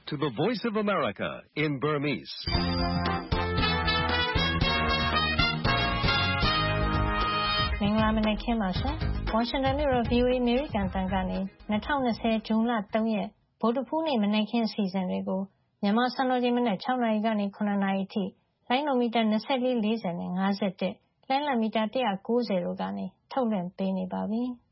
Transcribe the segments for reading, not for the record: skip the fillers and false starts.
to the Voice of America in Burmese. ။မင်္ဂလာမနက်ခင်းပါရှင်။ Washington မြို့တော် VOA အမေရိကန်တန်ကနေ2020 ဇွန်လ 3 ရက်ဗုဒ္ဓဟူးနေ့မနက်ခင်းအစီအစဉ်တွေကိုမြန်မာစံတော်ချိန်မနက်6နာရီကနေ9နာရီအထိလိုင်းနိုမီတာ24 40နဲ့51လိုင်းလံမီတာ190တို့ကနေထုတ်လွှင့်ပေးနေပါပြီ။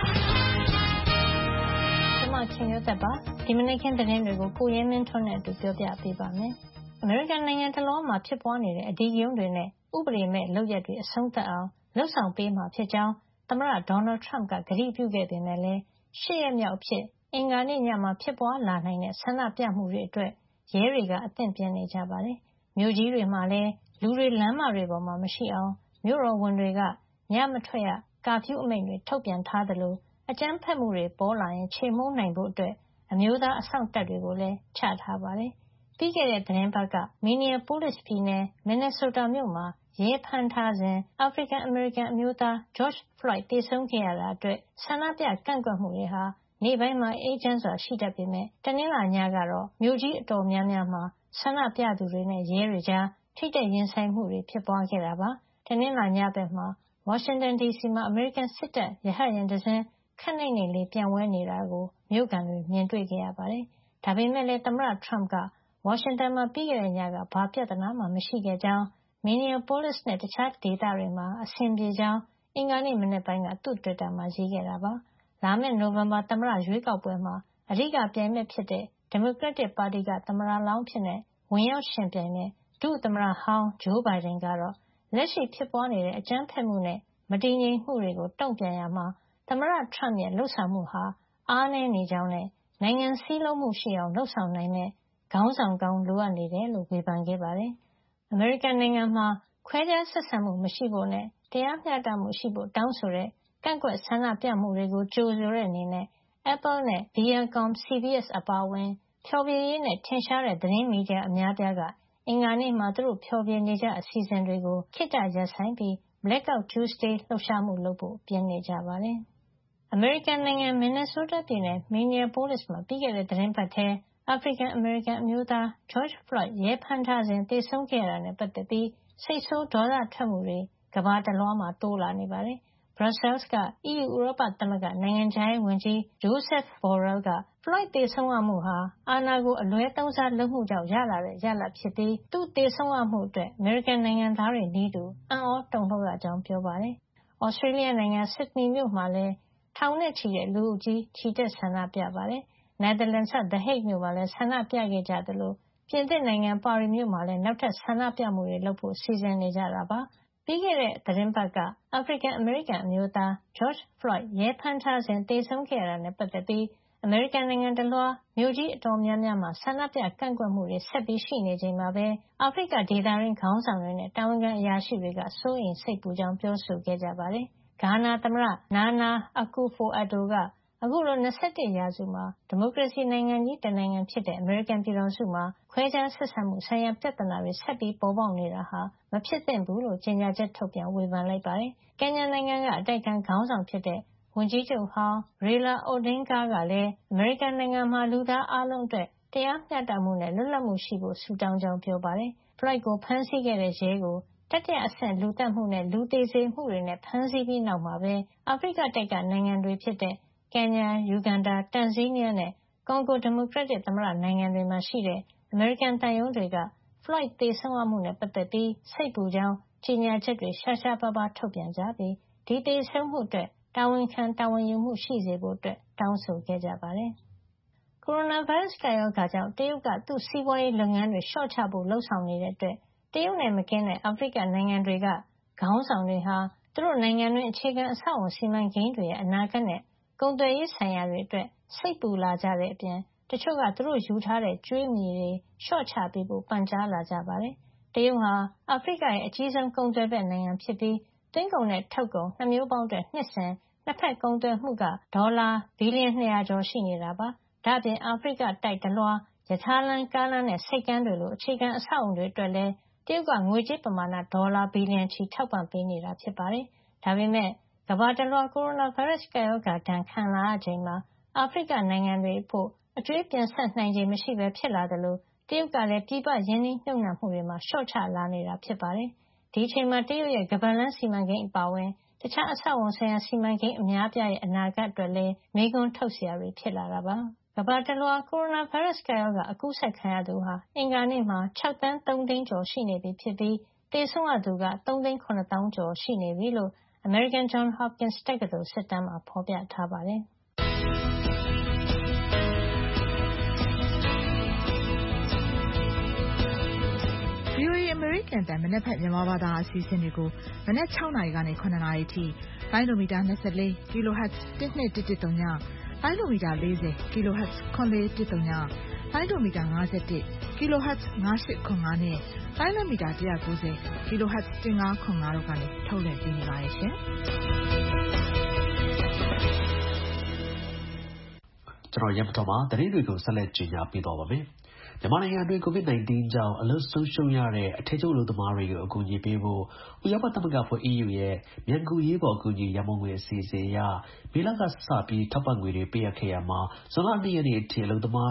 ကျွန်မခင်မျိုးသက်ပါဒီမနက်ခင်းသတင်းတွေကိုကိုရဲမင်းထွန်းနဲ့အတူပြောပြပေးပါမယ်။အမေရိကန်နိုင်ငံတလွှားမှာဖြစ်ပွားနေတဲ့အဓိကရုဏ်းတွေနဲ့ဥပဒေမဲ့လုပ်ရက်တွေအဆုံးသတ်အောင်လုပ်ဆောင်ပေးမှာဖြစ်ကြောင်းသမ္မတဒေါ်နယ်ထရမ့်ကကတိပြုခဲ့ပေမဲ့လည်း8ရက်မြောက်အဖြစ်အင်္ဂါနေ့ညမှာဖြစ်ပွားလာနိုင်တဲ့ဆန္ဒပြမှုတွေအတွက်ရဲတွေကအသင့်ပြင်နေကြပါတယ်။မြို့ကြီးတွေမှာလည်းလူတွေလမ်းမတွေပေါ်မှာမရှိအောင်မြို့တော်ဝန်တွေကညမထွက်ရကာဖျူးအမိန့်တွေထုတ်ပြန်ထားသလိုအကြမ်းဖက်မှုတွေပေါ်လာရင်ချေမှုန်းနိုင်ဖို့အတွက်အမျိုးသားအစောင့်တပ်တွေကိုလည်းချထားပါတယ်။ပြီးခဲ့တဲ့သတင်းပတ်က Minneapolis ပြည်နယ် Minnesota မြို့မှာရဲဖမ်းထားစဉ်အာဖရိကန်-အမေရိကန်အမျိုးသား George Floyd သေဆုံးခဲ့ရတာအတွက်ဆန္ဒပြကန့်ကွက်မှုတွေဟာနေ့ပိုင်းမှာအေးချမ်းစွာရှိတတ်ပေမဲ့တနင်္လာညကတော့မြို့ကြီးအတော်များများမှာဆန္ဒပြသူတွေနဲ့ရဲတွေကြားထိပ်တိုက်ရင်ဆိုင်မှုတွေဖြစ်ပွားခဲ့တာပါ။တနင်္လာညဘက်မှာ Washington D.C. မှာအမေရိကန်စစ်တပ်ရဟတ်ယာဉ်တစ်စင်းခပ်နိမ့်နိမ့်လေးပျံဝဲနေတာကိုမြို့ခံတွေမြင်တွေ့ခဲ့ရပါတယ်။ဒါပေမဲ့လည်းသမ္မတထရမ့်ကဝါရှင်တန်မှာပြီးခဲ့တဲ့ညကဘာပြဿနာမှမရှိခဲ့ကြောင်း Minneapolis နဲ့တခြားဒေသတွေမှာအဆင်ပြေကြောင်းအင်္ဂါနေ့မနက်ပိုင်းကသူ့တွစ်တာမှာရေးခဲ့တာပါ။လာမယ့်နိုဝင်ဘာသမ္မတရွေးကောက်ပွဲမှာအဓိကပြိုင်ဘက်ဖြစ်တဲ့ဒီမိုကရက်တစ်ပါတီကသမ္မတလောင်းအဖြစ်ဝင်ရောက်ယှဉ်ပြိုင်တဲ့ဒုသမ္မတဟောင်းဂျိုးဘိုင်ဒန်ကတော့လက်ရှိဖြစ်ပွားနေတဲ့အကြမ်းဖက်မှုနဲ့မတည်ငြိမ်မှုတွေကိုတုံ့ပြန်ရာမှာသမ္မတထရမ့်ရဲ့လုပ်ဆောင်မှုဟာအားနည်းနေကြောင်းနဲ့နိုင်ငံစည်းလုံးမှုရှိအောင်လုပ်ဆောင်နိုင်မယ့်ခေါင်းဆောင်ကောင်းလိုအပ်နေတယ်လို့ဝေဖန်ခဲ့ပါတယ်။အမေရိကန်နိုင်ငံမှာခွဲခြားဆက်ဆံမှုမရှိဖို့နဲ့တရားမျှတမှုရှိဖို့တောင်းဆိုတဲ့ကန့်ကွက်ဆန္ဒပြမှုတွေကိုကြိုဆိုတဲ့အနေနဲ့ Apple နဲ့ Viacom CBS အပါအဝင်ဖျော်ဖြေရေးနဲ့ထင်ရှားတဲ့သတင်းမီဒီယာအများအပြားကအင်္ဂါနေ့မှာသူတို့ဖျော်ဖြေနေကျအစီအစဉ်တွေကိုခေတ္တရပ်ဆိုင်းပြီး Blackout Tuesday လှုပ်ရှားမှုလုပ်ဖို့ပြင်နေကြပါတယ်။အမေရိကန်နိုင်ငံ Minnesota ပြည်နယ် Minneapolis မှာပြီးခဲ့တဲ့သတင်းပတ်ထဲအာဖရိကန်-အမေရိကန်အမျိုးသား George Floyd ရဲဖမ်းထားစဉ်သေဆုံးခဲ့ရတာနဲ့ပတ်သက်ပြီးစိတ်ဆိုးဒေါသထွက်မှုတွေကမ္ဘာတလွှားမှာတိုးလာနေပါတယ်။ Brussels က EU ဥရောပသမဂ္ဂနိုင်ငံခြားရေးဝန်ကြီး Joseph Borrell က Floyd သေဆုံးရမှုဟာအာဏာကိုအလွဲသုံးစားလုပ်မှုကြောင့်ရလာတဲ့ရလဒ်ဖြစ်ပြီးသူ့သေဆုံးရမှုအတွက်အမေရိကန်နိုင်ငံသားတွေနည်းတူအံ့သြတုန်လှုပ်ရကြောင်းပြောပါတယ်။ Australia နိုင်ငံ Sydney မြို့မှာလည်းထောင်နဲ့ချီတဲ့လူအုပ်ကြီးချီတက်ဆန္ဒပြပါတယ်။ Netherlands က The Hague မြို့မှာလည်းဆန္ဒပြခဲ့ကြသလိုပြင်သစ်နိုင်ငံပါရီမြို့မှာလည်းနောက်ထပ်ဆန္ဒပြမှုတွေလုပ်ဖို့စီစဉ်နေကြတာပါ။ပြီးခဲ့တဲ့သတင်းပတ်ကအာဖရိကန်-အမေရိကန်အမျိုးသား George Floyd ရဲဖမ်းထားစဉ်သေဆုံးခဲ့ရတာနဲ့ပတ်သက်ပြီးအမေရိကန်နိုင်ငံတလွှားမြို့ကြီးအတော်များများမှာဆန္ဒပြကန့်ကွက်မှုတွေဆက်ပြီးရှိနေချိန်မှာပဲအာဖရိကဒေသတွင်းခေါင်းဆောင်တွေနဲ့တာဝန်ခံအရာရှိတွေကစိုးရိမ်စိတ်ပူကြောင်းပြောဆိုခဲ့ကြပါတယ်။ဂါနာသမ္မတ Nana Akufo-Addo ကအခုလို21ရာစုမှာဒီမိုကရေစီနိုင်ငံကြီးတနိုင်ငံဖြစ်တဲ့အမေရိကန်ပြည်ထောင်စုမှာခွဲခြားဆက်ဆံမှုဆိုင်ရာပြဿနာတွေဆက်ပြီးပေါ်ပေါက်နေတာဟာမဖြစ်သင့်ဘူးလို့ကြေညာချက်ထုတ်ပြန်ဝေဖန်လိုက်ပါတယ်။ကင်ညာနိုင်ငံကအတိုက်အခံခေါင်းဆောင်ဖြစ်တဲ့ဝန်ကြီးချုပ်ဟောင်း Raila Odinga ကလည်းအမေရိကန်နိုင်ငံမှာလူသားအားလုံးအတွက်တရားမျှတမှုနဲ့လွတ်လပ်မှုရှိဖို့ဆုတောင်းကြောင်းပြောပါတယ်။ Floyd ကိုဖမ်းဆီးခဲ့တဲ့ရဲကိုတတိယအဆင့်လူသတ်မှုနဲ့လူသေစေမှုတွေနဲ့ဖမ်းဆီးပြီးနောက်မှာပဲအာဖရိကတိုက်ကနိုင်ငံတွေဖြစ်တဲ့ကင်ညာ၊ယူဂန်ဒါ၊တန်ဇီးနီးယားနဲ့ကွန်ဂိုဒီမိုကရက်တစ်သမ္မတနိုင်ငံတွေမှာရှိတဲ့အမေရိကန်သံရုံးတွေက Floyd သေဆုံးရမှုနဲ့ပတ်သက်ပြီးစိတ်ပူကြောင်းကြေညာချက်တွေရှားရှားပါးပါးထုတ်ပြန်ကြပြီးဒီသေဆုံးမှုအတွက်တာဝန်ခံတာဝန်ယူမှုရှိစေဖို့တောင်းဆိုခဲ့ကြပါတယ်။ကိုရိုနာဗိုင်းရပ်စ်ကပ်ရောဂါကြောင့်တရုတ်ကသူ့စီးပွားရေးလုပ်ငန်းတွေလျှော့ချဖို့လုပ်ဆောင်နေတဲ့အတွက်တရုတ်နဲ့မကင်းတဲ့အာဖရိကနိုင်ငံတွေကခေါင်းဆောင်တွေဟာသူတို့နိုင်ငံတွင်းအခြေခံအဆောက်အအုံစီမံကိန်းတွေရဲ့အနာဂတ်နဲ့ကုန်သွယ်ရေးဆိုင်ရာတွေအတွက်စိတ်ပူလာကြတဲ့အပြင်တချို့ကသူတို့ယူထားတဲ့ကြွေးမြီတွေလျှော့ချပေးဖို့ပန်ကြားလာကြပါတယ်။တရုတ်ဟာအာဖရိကရဲ့အကြီးဆုံးကုန်သွယ်ဘက်နိုင်ငံဖြစ်ပြီးသွင်းကုန်နဲ့ထုတ်ကုန်နှစ်မျိုးပေါင်းအတွက်နှစ်စဉ်နှစ်ဖက်ကုန်သွယ်မှုကဒေါ်လာဘီလီယံ200ကျော်ရှိနေတာပါ။ဒါ့အပြင်အာဖရိကတိုက်တလွှားရထားလမ်းကားလမ်းနဲ့ဆိပ်ကမ်းတွေလိုအခြေခံအဆောက်အုံတွေအတွက်လည်းတရုတ်ကငွေကြေးပမာဏဒေါ်လာဘီလီယံချီထောက်ပံ့ပေးနေတာဖြစ်ပါတယ်။ဒါပေမဲ့ကမ္ဘာတလွှားကိုရိုနာဗိုင်းရပ်စ်ကပ်ရောဂါဒဏ်ခံလာရချိန်မှာအာဖရိကနိုင်ငံတွေအဖို့အကြွေးပြန်ဆပ်နိုင်ခြေမရှိဘဲဖြစ်လာသလိုတရုတ်ကလည်းပြည်ပရင်းနှီးမြှုပ်နှံမှုတွေမှာလျှော့ချလာနေတာဖြစ်ပါတယ်။ဒီအချိန်မှာတရုတ်ရဲ့ခါးပတ်လမ်းစီမံကိန်းအပါအဝင်တခြားအဆောက်အအုံဆိုင်ရာစီမံကိန်းအများအပြားရဲ့အနာဂတ်အတွက်လည်းမေးခွန်းထုတ်စရာတွေဖြစ်လာတာပါ။ကမ္ဘာတလွှားကိုရိုနာဗိုင်းရပ်စ်ကပ်ရောဂါအကူးစက်ခံရသူဟာအင်္ဂါနေ့မှာ6 သန်း 3 သိန်းကျော်ရှိနေပြီဖြစ်ပြီးသေဆုံးရသူက3 သိန်း 7 သောင်းကျော်ရှိနေပြီလို့အမေရိကန် Johns Hopkins တက္ကသိုလ်စစ်တမ်းမှာဖေါ်ပြထားပါတယ်။ VOA အမေရိကန်အသံမနက်ဖြန်မြန်မာဘာသာအစီအစဉ်တွေကိုမနက်6နာရီကနေ9နာရီအထိလိုင်းဒိုမီတာ24 kHz 1213ညလိုင်းဒိုမီတာ40 kHz 9410ညလိုင်းဒိုမီတာ51 kHz 9805နဲ့လိုင်းဒိုမီတာ190 kHz 1505တို့ကနေထုတ်လွှင့်ပေးနေပါတယ်ရှင်ကျွန်တော်ရမတော်မှာသတင်းတွေကိုဆက်လက်ကြေညာပေးသွားပါမယ်မြန်မာနိုင်ငံအတွင်း COVID-19 ကြောင့်အလုပ်ဆုံးရှုံးရတဲ့အထည်ချုပ်အလုပ်သမားတွေကိုအကူအညီပေးဖို့ဥရောပသမဂ္ဂဖွဲ့ EU ရဲ့မြန်ကူရေးပေါ်အကူအညီရန်ပုံငွေအစီအစဉ်အရမေလကစပြီးထောက်ပံ့ငွေတွေပေးအပ်ခဲ့ရမှာဇွန်လ2ရက်နေ့အထိအလုပ်သမား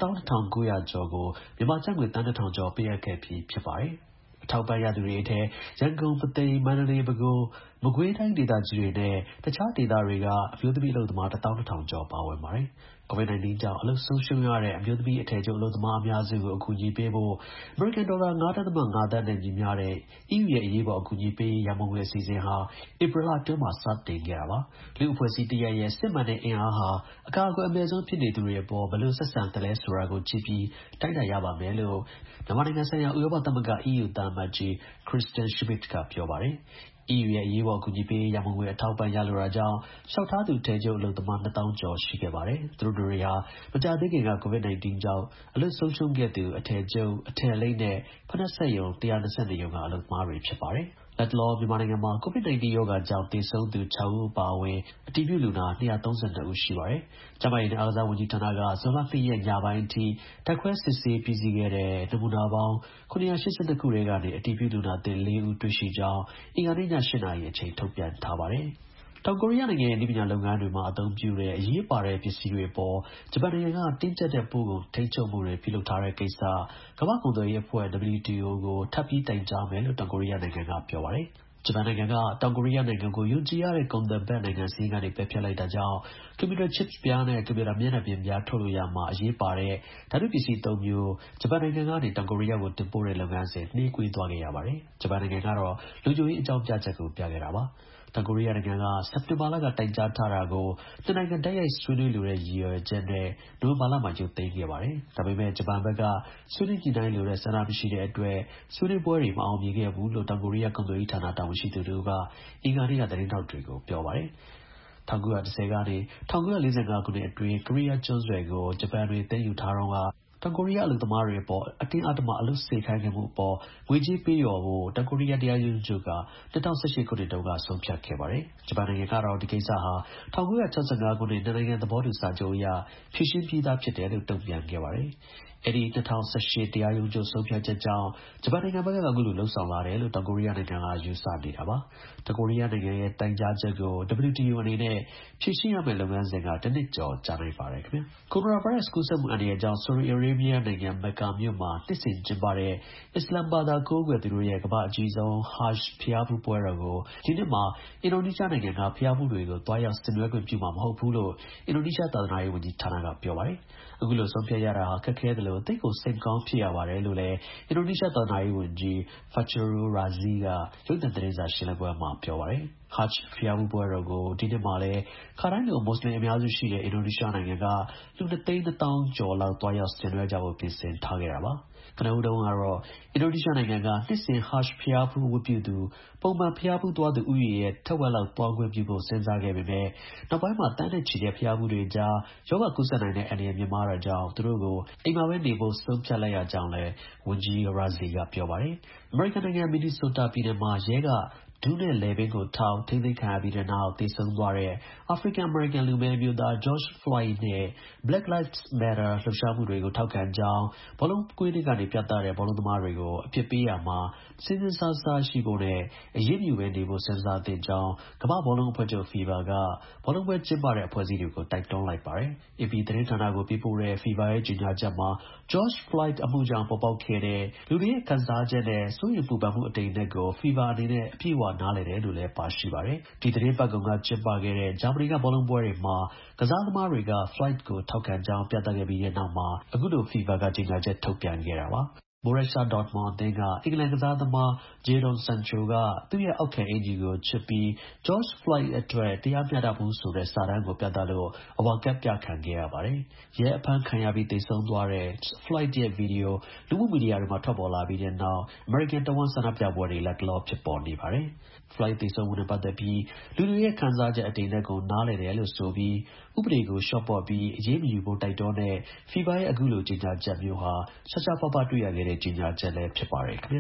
12,900 ကျော်ကိုမြန်မာကျပ်ငွေ သန်း 2,000 ကျော်ပေးအပ်ခဲ့ပြီးဖြစ်ပါတယ်အထောက်ပံ့ရသူတွေအထက်ရန်ကုန်ပုသိမ်မန္တလေးပဲခူးမကွေးတိုင်းဒေသကြီးတွေနဲ့တခြားဒေသတွေကအမျိုးသမီးအလုပ်သမား 12,000 ကျော်ပါဝင်ပါတယ်COVID-19 ကြောင့်အလုပ်ဆုံးရှုံးရတဲ့အမျိုးသမီးအထည်ချုပ်အလုပ်သမားအများစုကိုအကူအညီပေးဖို့အမေရိကန်ဒေါ်လာ 9.5 သန်းနဲ့ညီမျှတဲ့ EU ရဲ့အရေးပေါ်အကူအညီပေးရေးရန်ပုံငွေအစီအစဉ်ဟာဧပြီလအတွင်းမှာစတင်ခဲ့တာပါလူ့အဖွဲ့အစည်းတစ်ရပ်ရဲ့စစ်မှန်တဲ့အင်အားဟာအကာအကွယ်အမဲ့ဆုံးဖြစ်နေသူတွေအပေါ်ဘယ်လိုဆက်ဆံသလဲဆိုတာကိုကြည့်ပြီးတိုင်းတာရပါမယ်လို့မြန်မာနိုင်ငံဆိုင်ရာဥရောပသမဂ္ဂ EU သံအမတ်ကြီး Kristen Schmidt ကပြောပါတယ်EU ရဲ့အရေးပေါ်အကူအညီပေးရေးရန်ပုံငွေအထောက်ပံ့ရလိုတာကြောင့်လျှောက်ထားသူအထည်ချုပ်အလုပ်သမား 2,000 ကျော်ရှိခဲ့ပါတယ်သူတို့တွေဟာမကြာသေးခင်က COVID-19 ကြောင့်အလုပ်ဆုံးရှုံးခဲ့သူအထည်ချုပ်အထည်အလိပ်နဲ့ဖိနပ်စက်ရုံ122ရုံကအလုပ်သမားတွေဖြစ်ပါတယ်လတ်တလောမြန်မာနိုင်ငံမှာ COVID-19 ရောဂါကြောင့်သေဆုံးသူ 6 ဦးအပါအဝင်အတည်ပြုလူနာ 232 ဦးရှိပါတယ်။ကျန်းမာရေးနဲ့အားကစားဝန်ကြီးဌာနကဇွန်လ 2 ရက်ညပိုင်းအထိဓာတ်ခွဲစစ်ဆေးပြီးစီးခဲ့တဲ့နမူနာပေါင်း 982 ခုထဲကနေအတည်ပြုလူနာသစ် 4 ဦးတွေ့ရှိကြောင်းအင်္ဂါနေ့ည 8 နာရီအချိန်ထုတ်ပြန်ထားပါတယ်။တောင်ကိုရီးယားနိုင်ငံရဲ့နည်းပညာလုပ်ငန်းတွေမှာအသုံးပြုတဲ့အရေးပါတဲ့ပစ္စည်းတွေအပေါ်ဂျပန်နိုင်ငံကတင်းကျပ်တဲ့ပို့ကုန်ထိန်းချုပ်မှုတွေပြုလုပ်ထားတဲ့ကိစ္စကမ္ဘာ့ကုန်သွယ်ရေးအဖွဲ့ WTO ကိုထပ်ပြီးတိုင်ကြားမယ်လို့တောင်ကိုရီးယားနိုင်ငံကပြောပါတယ်ဂျပန်နိုင်ငံကတောင်ကိုရီးယားနိုင်ငံကိုယုံကြည်ရတဲ့ကုန်သွယ်ဘက်နိုင်ငံစည်းကနေပယ်ဖျက်လိုက်တာကြောင့်ကွန်ပျူတာ chips ပြားနဲ့ကွန်ပျူတာမျက်နှာပြင်ပြားထုတ်လုပ်ရမှာအရေးပါတဲ့ဓာတုပစ္စည်း 3 မျိုးဂျပန်နိုင်ငံကနေတောင်ကိုရီးယားကိုတင်ပို့တဲ့လုပ်ငန်းစဉ်နှေးကွေးသွားခဲ့ရပါတယ်ဂျပန်နိုင်ငံကတော့လုံခြုံရေးအကြောင်းပြချက်ကိုပြခဲ့တာပါတောင်ကိုရီးယားနိုင်ငံကစက်တင်ဘာလကတိုင်ကြားထားတာကိုနှစ်နိုင်ငံတိုက်ရိုက်ဆွေးနွေးလိုတဲ့ရည်ရွယ်ချက်နဲ့နိုဝင်ဘာလမှာရုပ်သိမ်းခဲ့ပါတယ်။ဒါပေမဲ့ဂျပန်ဘက်ကဆွေးနွေးညှိနှိုင်းလိုတဲ့ဆန္ဒမရှိတဲ့အတွက်ဆွေးနွေးပွဲတွေမအောင်မြင်ခဲ့ဘူးလို့တောင်ကိုရီးယားကုန်သွယ်ရေးဌာနတာဝန်ရှိသူတို့ကအင်္ဂါနေ့ကသတင်းထောက်တွေကိုပြောပါတယ်။1910ကနေ1945ခုနှစ်အတွင်းကိုရီးယားကျွန်းဆွယ်ကိုဂျပန်တွေသိမ်းယူထားတော့ကတောင်ကိုရီးယားအလုပ်သမားတွေအပေါ်အတင်းအဓမ္မအလုပ်စေခိုင်းခဲ့မှုအပေါ်ငွေကြေးပေးလျော်ဖို့တောင်ကိုရီးယားတရားရုံးချုပ်က2018ခုနှစ်တုန်းကဆုံးဖြတ်ခဲ့ပါတယ်။ဂျပန်နိုင်ငံကတော့ဒီကိစ္စဟာ1965ခုနှစ်နှစ်နိုင်ငံသဘောတူစာချုပ်အရဖြေရှင်းပြီးသားဖြစ်တယ်လို့တုံ့ပြန်ခဲ့ပါတယ်။အဲဒီ2018တရားရုံးချုပ်ဆုံးဖြတ်ချက်ကြောင့်ဂျပန်နိုင်ငံဘက်ကအခုလိုလှုံ့ဆော်လာတယ်လို့တောင်ကိုရီးယားနိုင်ငံကယူဆနေတာပါ။တောင်ကိုရီးယားနိုင်ငံရဲ့တိုင်ကြားချက်ကို WTO အနေနဲ့ဖြေရှင်းရမယ့်လုပ်ငန်းစဉ်ကတစ်နှစ်ကျော်ကြာနိုင်ပါတယ်ခင်ဗျာ။ကိုရိုနာဗိုင်းရပ်စ်ကူးစက်မှုအန္တရာယ်ကြောင့်ဆော်ဒီအာရေဗျနိုင်ငံမက္ကာမြို့မှာနှစ်စဉ်ကျင်းပတဲ့အစ္စလာမ်ဘာသာကိုးကွယ်သူတို့ရဲ့ကမ္ဘာ့အကြီးဆုံး Hajj ဘုရားဖူးပွဲတော်ကိုဒီနှစ်မှာအင်ဒိုနီးရှားနိုင်ငံကဘုရားဖူးတွေကိုသွားရောက်ဆင်နွှဲခွင့်ပြုမှာမဟုတ်ဘူးလို့အင်ဒိုနီးရှားသာသနာရေးဝန်ကြီးဌာနကပြောပါတယ်။အခုလိုဆုံးဖြတ်ရတာဟာခက်ခဲတယ်လို့သိကိုစိတ်ကောင်းဖြစ်ရပါတယ်လို့လည်းအင်ဒိုနီးရှားသာသနာရေးဝန်ကြီး Fachrul Razi ကရုပ်သံသတင်းစာရှင်းလင်းပွဲမှာပြောပါတယ်။ Hajj ဘုရားဖူးပွဲတော်ကိုဒီနှစ်မှာလည်းခါတိုင်းလိုမွတ်စလင်အများစုရှိတဲ့အင်ဒိုနီးရှားနိုင်ငံကလူ 2,200,000 ကျော်လောက်သွားရောက်ဆင်နွှဲကြဖို့ပြင်ဆင်ထားခဲ့တာပါကနဦးတုန်းကတော့အင်ဒိုနီးရှားနိုင်ငံကနှစ်စဉ် Hajj ဘုရားဖူးဝတ်ပြုသူပုံမှန်ဘုရားဖူးသွားသူဦးရေရဲ့ထက်ဝက်လောက်သွားခွင့်ပြုဖို့စဉ်းစားခဲ့ပေမဲ့နောက်ပိုင်းမှာသန်းနဲ့ချီတဲ့ဘုရားဖူးတွေကြားရောဂါကူးစက်နိုင်တဲ့အန္တရာယ်မြင့်မားတာကြောင့်သူတို့ကိုအိမ်မှာပဲနေဖို့ဆုံးဖြတ်လိုက်ရကြောင်းလည်းဝန်ကြီး Razi ကပြောပါတယ်အမေရိကန်နိုင်ငံမင်နီဆိုတာပြည်နယ်မှာရဲကဒူးနဲ့လည်ပင်းကိုထောက်ထိန်းသိမ်းခံရပြီးတဲ့နောက်သေဆုံးသွားတဲ့ အာဖရိကန်အမေရိကန်လူမည်းအမျိုးသား George Floyd နဲ့ Black Lives Matter လှုပ်ရှားမှုတွေကိုထောက်ခံကြောင်းဘောလုံးကွင်းကနေပြသတဲ့ဘောလုံးသမားတွေကိုအပြစ်ပေးရာမှာစဉ်းစားစားရှိဖို့နဲ့အရေးမယူဘဲနေဖို့စဉ်းစားသင့်ကြောင်းကမ္ဘာ့ဘောလုံးအဖွဲ့ချုပ် FIBA ကဘောလုံးပွဲကျင်းပတဲ့အဖွဲ့အစည်းတွေကိုတိုက်တွန်းလိုက်ပါတယ်။ AP သတင်းဌာနကိုပေးပို့တဲ့ FIBA ရဲ့ကြေညာချက်မှာ George Floyd အမှုကြောင့်ပေါ်ပေါက်ခဲ့တဲ့လူတွေရဲ့ခံစားချက်နဲ့စိုးရိမ်ပူပန်မှုအတိမ်အနက်ကို FIBA အနေနဲ့အပြည့်အဝနားလည်တယ်လို့လည်းပါရှိပါတယ်။ ဒီသတင်းပတ်ကုန်ကကျင်းပခဲ့တဲ့ဂျာမနီကဘောလုံးပွဲတွေမှာကစားသမားတွေက Floyd ကိုထောက်ခံကြောင်းပြသခဲ့ပြီးတဲ့နောက်မှာအခုလို FIBA ကကြေညာချက်ထုတ်ပြန်ခဲ့တာပါ။ Borussia Dortmund အသင်းကအင်္ဂလန်ကစားသမား Jadon Sancho ကသူ့ရဲ့အောက်ခံအင်္ကျီကိုချွတ်ပြီး George Floyd အတွက်တရားမျှတမှုဆိုတဲ့စာတမ်းကိုပြသလို့အဝါကဒ်ပြခံခဲ့ရပါတယ်။ ရဲအဖမ်းခံရပြီးသေဆုံးသွားတဲ့ Floyd ရဲ့ဗီဒီယိုလူမှုမီဒီယာတွေမှာထွက်ပေါ်လာပြီးတဲ့နောက်အမေရိကန်တဝှမ်းဆန္ဒပြပွဲတွေလက်တလောဖြစ်ပေါ်နေပါတယ်။ Floyd သေဆုံးမှုနဲ့ပတ်သက်ပြီးလူတွေရဲ့ခံစားချက်အတိမ်အနက်ကိုနားလည်တယ်လို့ဆိုပြီးဥပဒေကိုလျှော့ပေါ့ပြီးအရေးမယူဖို့တိုက်တွန်းတဲ့ FIBA ရဲ့အခုလိုကြေညာချက်မျိုးဟာရှားရှားပါးပါးတွေ့ရခဲ့တဲ့ကြေညာချက်လည်းဖြစ်ပါတယ်ခင်ဗျာ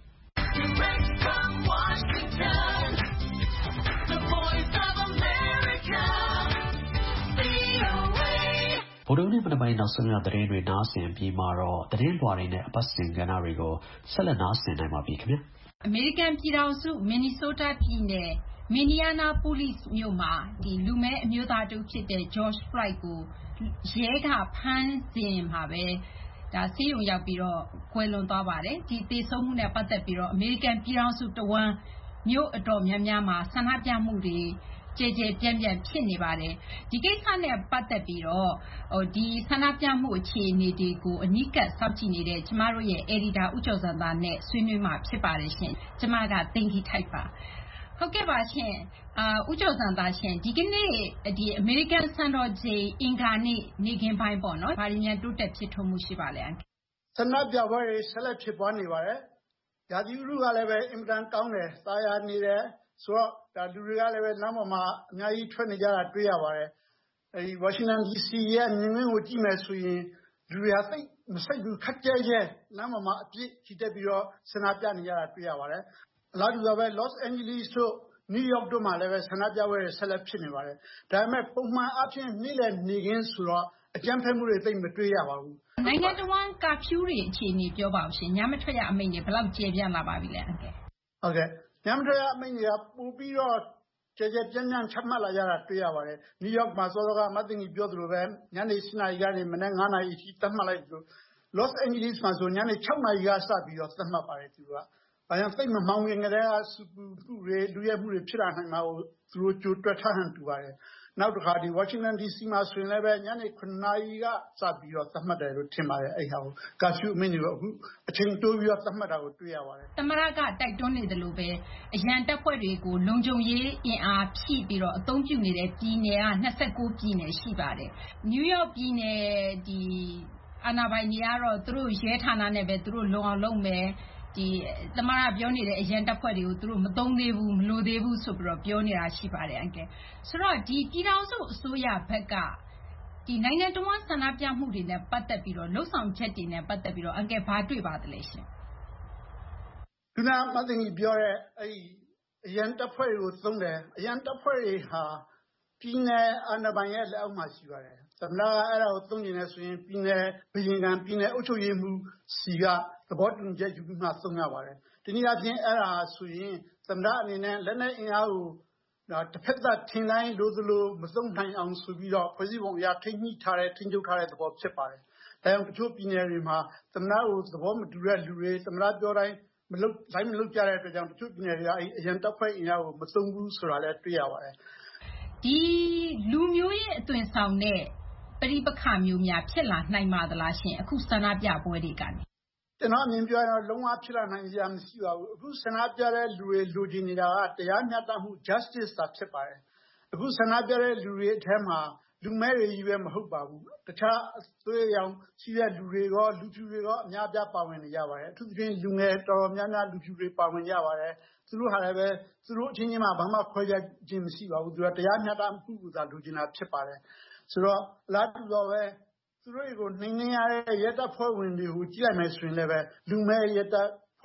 ဗုဒ္ဓဟူးနေ့မနက်ပိုင်းနောက်ဆုံးရသတင်းတွေနားဆင်ပြီးမှတော့သတင်းလွှာတွေနဲ့အပတ်စဉ်ကဏ္ဍတွေကိုဆက်လက်နားဆင်နိုင်ပါပြီခင်ဗျာအမေရိကန်ပြည်ထောင်စုမင်နီဆိုးတားပြည်နယ်မင်နီယာနာပိုလိစ်မြို့မှာလူမည်းအမျိုးသားတူဖြစ်တဲ့ George Floyd ကိုရဲကဖမ်းစဉ်မှာပဲဆေးရုံရောက်ပြီးတော့ကွယ်လွန်သွားပါတယ်ဒီသေဆုံးမှုနဲ့ပတ်သက်ပြီးတော့အမေရိကန်ပြည်ထောင်စုတဝန်းမြို့အတော်များများမှာဆန္ဒပြမှုတွေကျယ်ကျယ်ပြန့်ပြန့်ဖြစ်နေပါတယ်ဒီကိစ္စနဲ့ပတ်သက်ပြီးတော့ဒီဆန္ဒပြမှုအခြေအနေတွေကိုအနီးကပ်စောင့်ကြည့်နေတဲ့ကျမတို့ရဲ့ editor ဦးကျော်စံသားနဲ့ဆွေးနွေးမှာဖြစ်ပါတယ်ရှင်ကျမကသိင်္ဂီထိုက်ပါဟုတ်ကဲ့ပါရှင်ဦးကျော်စံသားရှင်ဒီကနေ့ဒီအမေရိကန်စံတော်ချိန်အင်္ဂါနေ့ခင်းပိုင်းပေါ့နော်ဘာတွေများတိုးတက်ဖြစ်ထွန်းမှုရှိပါလဲဆန္ဒပြပွဲတွေဆက်လက်ဖြစ်ပွားနေပါတယ်ရာသီဥတုကလည်းပဲအင်မတန်ကောင်းတယ်သာယာနေတယ်ဆိုတော့ဒါလူတွေကလည်းပဲလမ်းပေါ်မှာအများကြီးထွက်နေကြတာတွေ့ရပါတယ်အဲဒီ Washington DC ရဲ့မြင်ကွင်းကိုကြည့်မယ်ဆိုရင်လူတွေကသိမစိတ်ဘူးခက်ကြဲကြဲလမ်းပေါ်မှာအပြည့်ချီတက်ပြီးတော့ဆန္ဒပြနေကြတာတွေ့ရပါတယ်အလားတူပဲ Los Angeles တို့ New York တို့မှာလည်းပဲဆန္ဒပြပွဲတွေဆက်လက်ဖြစ်နေပါတယ်ဒါပေမဲ့ပုံမှန်အားဖြင့်နေ့လည်နေခင်းဆိုတော့အကြမ်းဖက်မှုတွေသိမတွေ့ရပါဘူးနိုင်ငံတော်ဝန်ကာဖြူးတွေအခြေအနေပြောပါဦးရှင်ညမထွက်ရအမိန့်တွေဘယ်လောက်ကျေပြန့်လာပါပြီလဲဟုတ်ကဲ့ညမထွက်ရအမိန့်တွေကပို့ပြီးတော့ကျယ်ကျယ်ပြန့်ပြန့်ချမှတ်လာကြတာတွေ့ရပါတယ်။ New York မှာစောစောကမသိငီပြောသလိုပဲညနေ7:00နာရီကနေမနက်9:00နာရီအထိသတ်မှတ်လိုက်လို့ Los Angeles မှာဆိုညနေ6:00နာရီကစပြီးတော့သတ်မှတ်ပါတယ်သူက။ဘာကြောင့်သိမမှောင်ခင်ကတည်းကစူပူမှုတွေလူရဲမှုတွေဖြစ်လာနိုင်မှာကိုသူတို့ကြိုတွက်ထားဟန်တူပါတယ်။နောက်တစ်ခါဒီ Washington DC မှာဆိုရင်လည်းပဲညနေ9:00နာရီကစပြီးတော့သတ်မှတ်တယ်လို့ထင်ပါတယ်အဲ့ဟာကိုကာဖြူးအမိန့်တွေကိုအခုအချိန်တိုးပြီးတော့သတ်မှတ်တာကိုတွေ့ရပါတယ်။သမရကတိုက်တွန်းနေတယ်လို့ပဲအရန်တပ်ဖွဲ့တွေကိုလုံခြုံရေးအင်အားဖြည့်ပြီးတော့အသုံးပြုနေတဲ့ပြည်နယ်က29ပြည်နယ်ရှိပါတယ်။ New York ပြည်နယ်ဒီအာဏာပိုင်တွေကတော့သူတို့ရဲဌာနနဲ့ပဲသူတို့လုံအောင်လုပ်မယ်ဒီသမရပြောနေတဲ့အရန်တပ်ဖွဲ့တွေကိုသူတို့မသုံးသေးဘူးမလိုသေးဘူးဆိုပြီးတော့ပြောနေတာရှိပါတယ်အကဲဆိုတော့ဒီပြည်ထောင်စုအစိုးရဘက်ကဒီနိုင်ငံတော်ဝန်ဆန္ဒပြမှုတွေနဲ့ပတ်သက်ပြီးတော့လှုပ်ဆောင်ချက်တွေနဲ့ပတ်သက်ပြီးတော့အကဲဘာတွေ့ပါသလဲရှင်ခုနမသိငီပြောတဲ့အဲ့အရန်တပ်ဖွဲ့တွေကိုသုံးတယ်အရန်တပ်ဖွဲ့တွေဟာပြည်နယ်အာဏာပိုင်ရဲ့လက်အောက်မှာရှိပါတယ်သမ္မတကအဲ့ဒါကိုသုံးနေတယ်ဆိုရင်ပြည်နယ်ဘုရင်ကပြည်နယ်အုပ်ချုပ်ရေးမှူးစီကသဘောတူညီချက်ယူပြီးမှသုံးရပါတယ်ဒီနည်းအားဖြင့်အဲ့ဒါဆိုရင်သမ္မတအနေနဲ့လက်နက်အင်အားကိုတစ်ဖက်သက်ထင်တိုင်းလိုသလိုမသုံးနိုင်အောင်ဆိုပြီးတော့ဖွဲ့စည်းပုံအရထိန်းညှိထားတဲ့ထိန်းချုပ်ထားတဲ့သဘောဖြစ်ပါတယ်ဒါကြောင့်တချို့ပြည်နယ်တွေမှာသမ္မတကိုသဘောမတူတဲ့လူတွေသမ္မတပြောတိုင်းမလုပ်ကြတဲ့အတွက်ကြောင့်တချို့ပြည်နယ်တွေကအရန်တပ်ဖွဲ့အင်အားကိုမသုံးဘူးဆိုတာလည်းတွေ့ရပါတယ်ဒီလူမျိုးရေးအသွင်ဆောင်တဲ့ပရိပခမျိုးများဖြစ်လာနိုင်ပါသလားရှင်အခုဆန္ဒပြပွဲတွေကနေကျွန်တော်အမြင်ပြောရတော့လုံးဝဖြစ်လာနိုင်စရာမရှိပါဘူးအခုဆန္ဒပြတဲ့လူတွေလိုချင်နေတာကတရားမျှတမှု justice သာဖြစ်ပါတယ်အခုဆန္ဒပြတဲ့လူတွေအထက်မှာလူမဲတွေကြီးပဲမဟုတ်ပါဘူးတခြားအသွေးရောင်ရှိတဲ့လူတွေရောလူဖြူတွေရောအများပြပါဝင်နေကြပါတယ်အထူးသဖြင့်လူငယ်တော်တော်များများလူဖြူတွေပါဝင်ကြပါတယ်သူတို့ဟာလည်းပဲသူတို့အချင်းချင်းမှာဘာမှခွဲခြားခြင်းမရှိပါဘူးသူကတရားမျှတမှုကိုသာလိုချင်တာဖြစ်ပါတယ်ဆိုတော့အလားတူတော့ပဲသူတို့ကိုနှိမ်နှင်းရတဲ့ရဲတပ်ဖွဲ့ဝင်တွေကိုကြည့်လိုက်မယ်ဆိုရင်လည်းပဲလူမဲရဲတပ်ဖွဲ့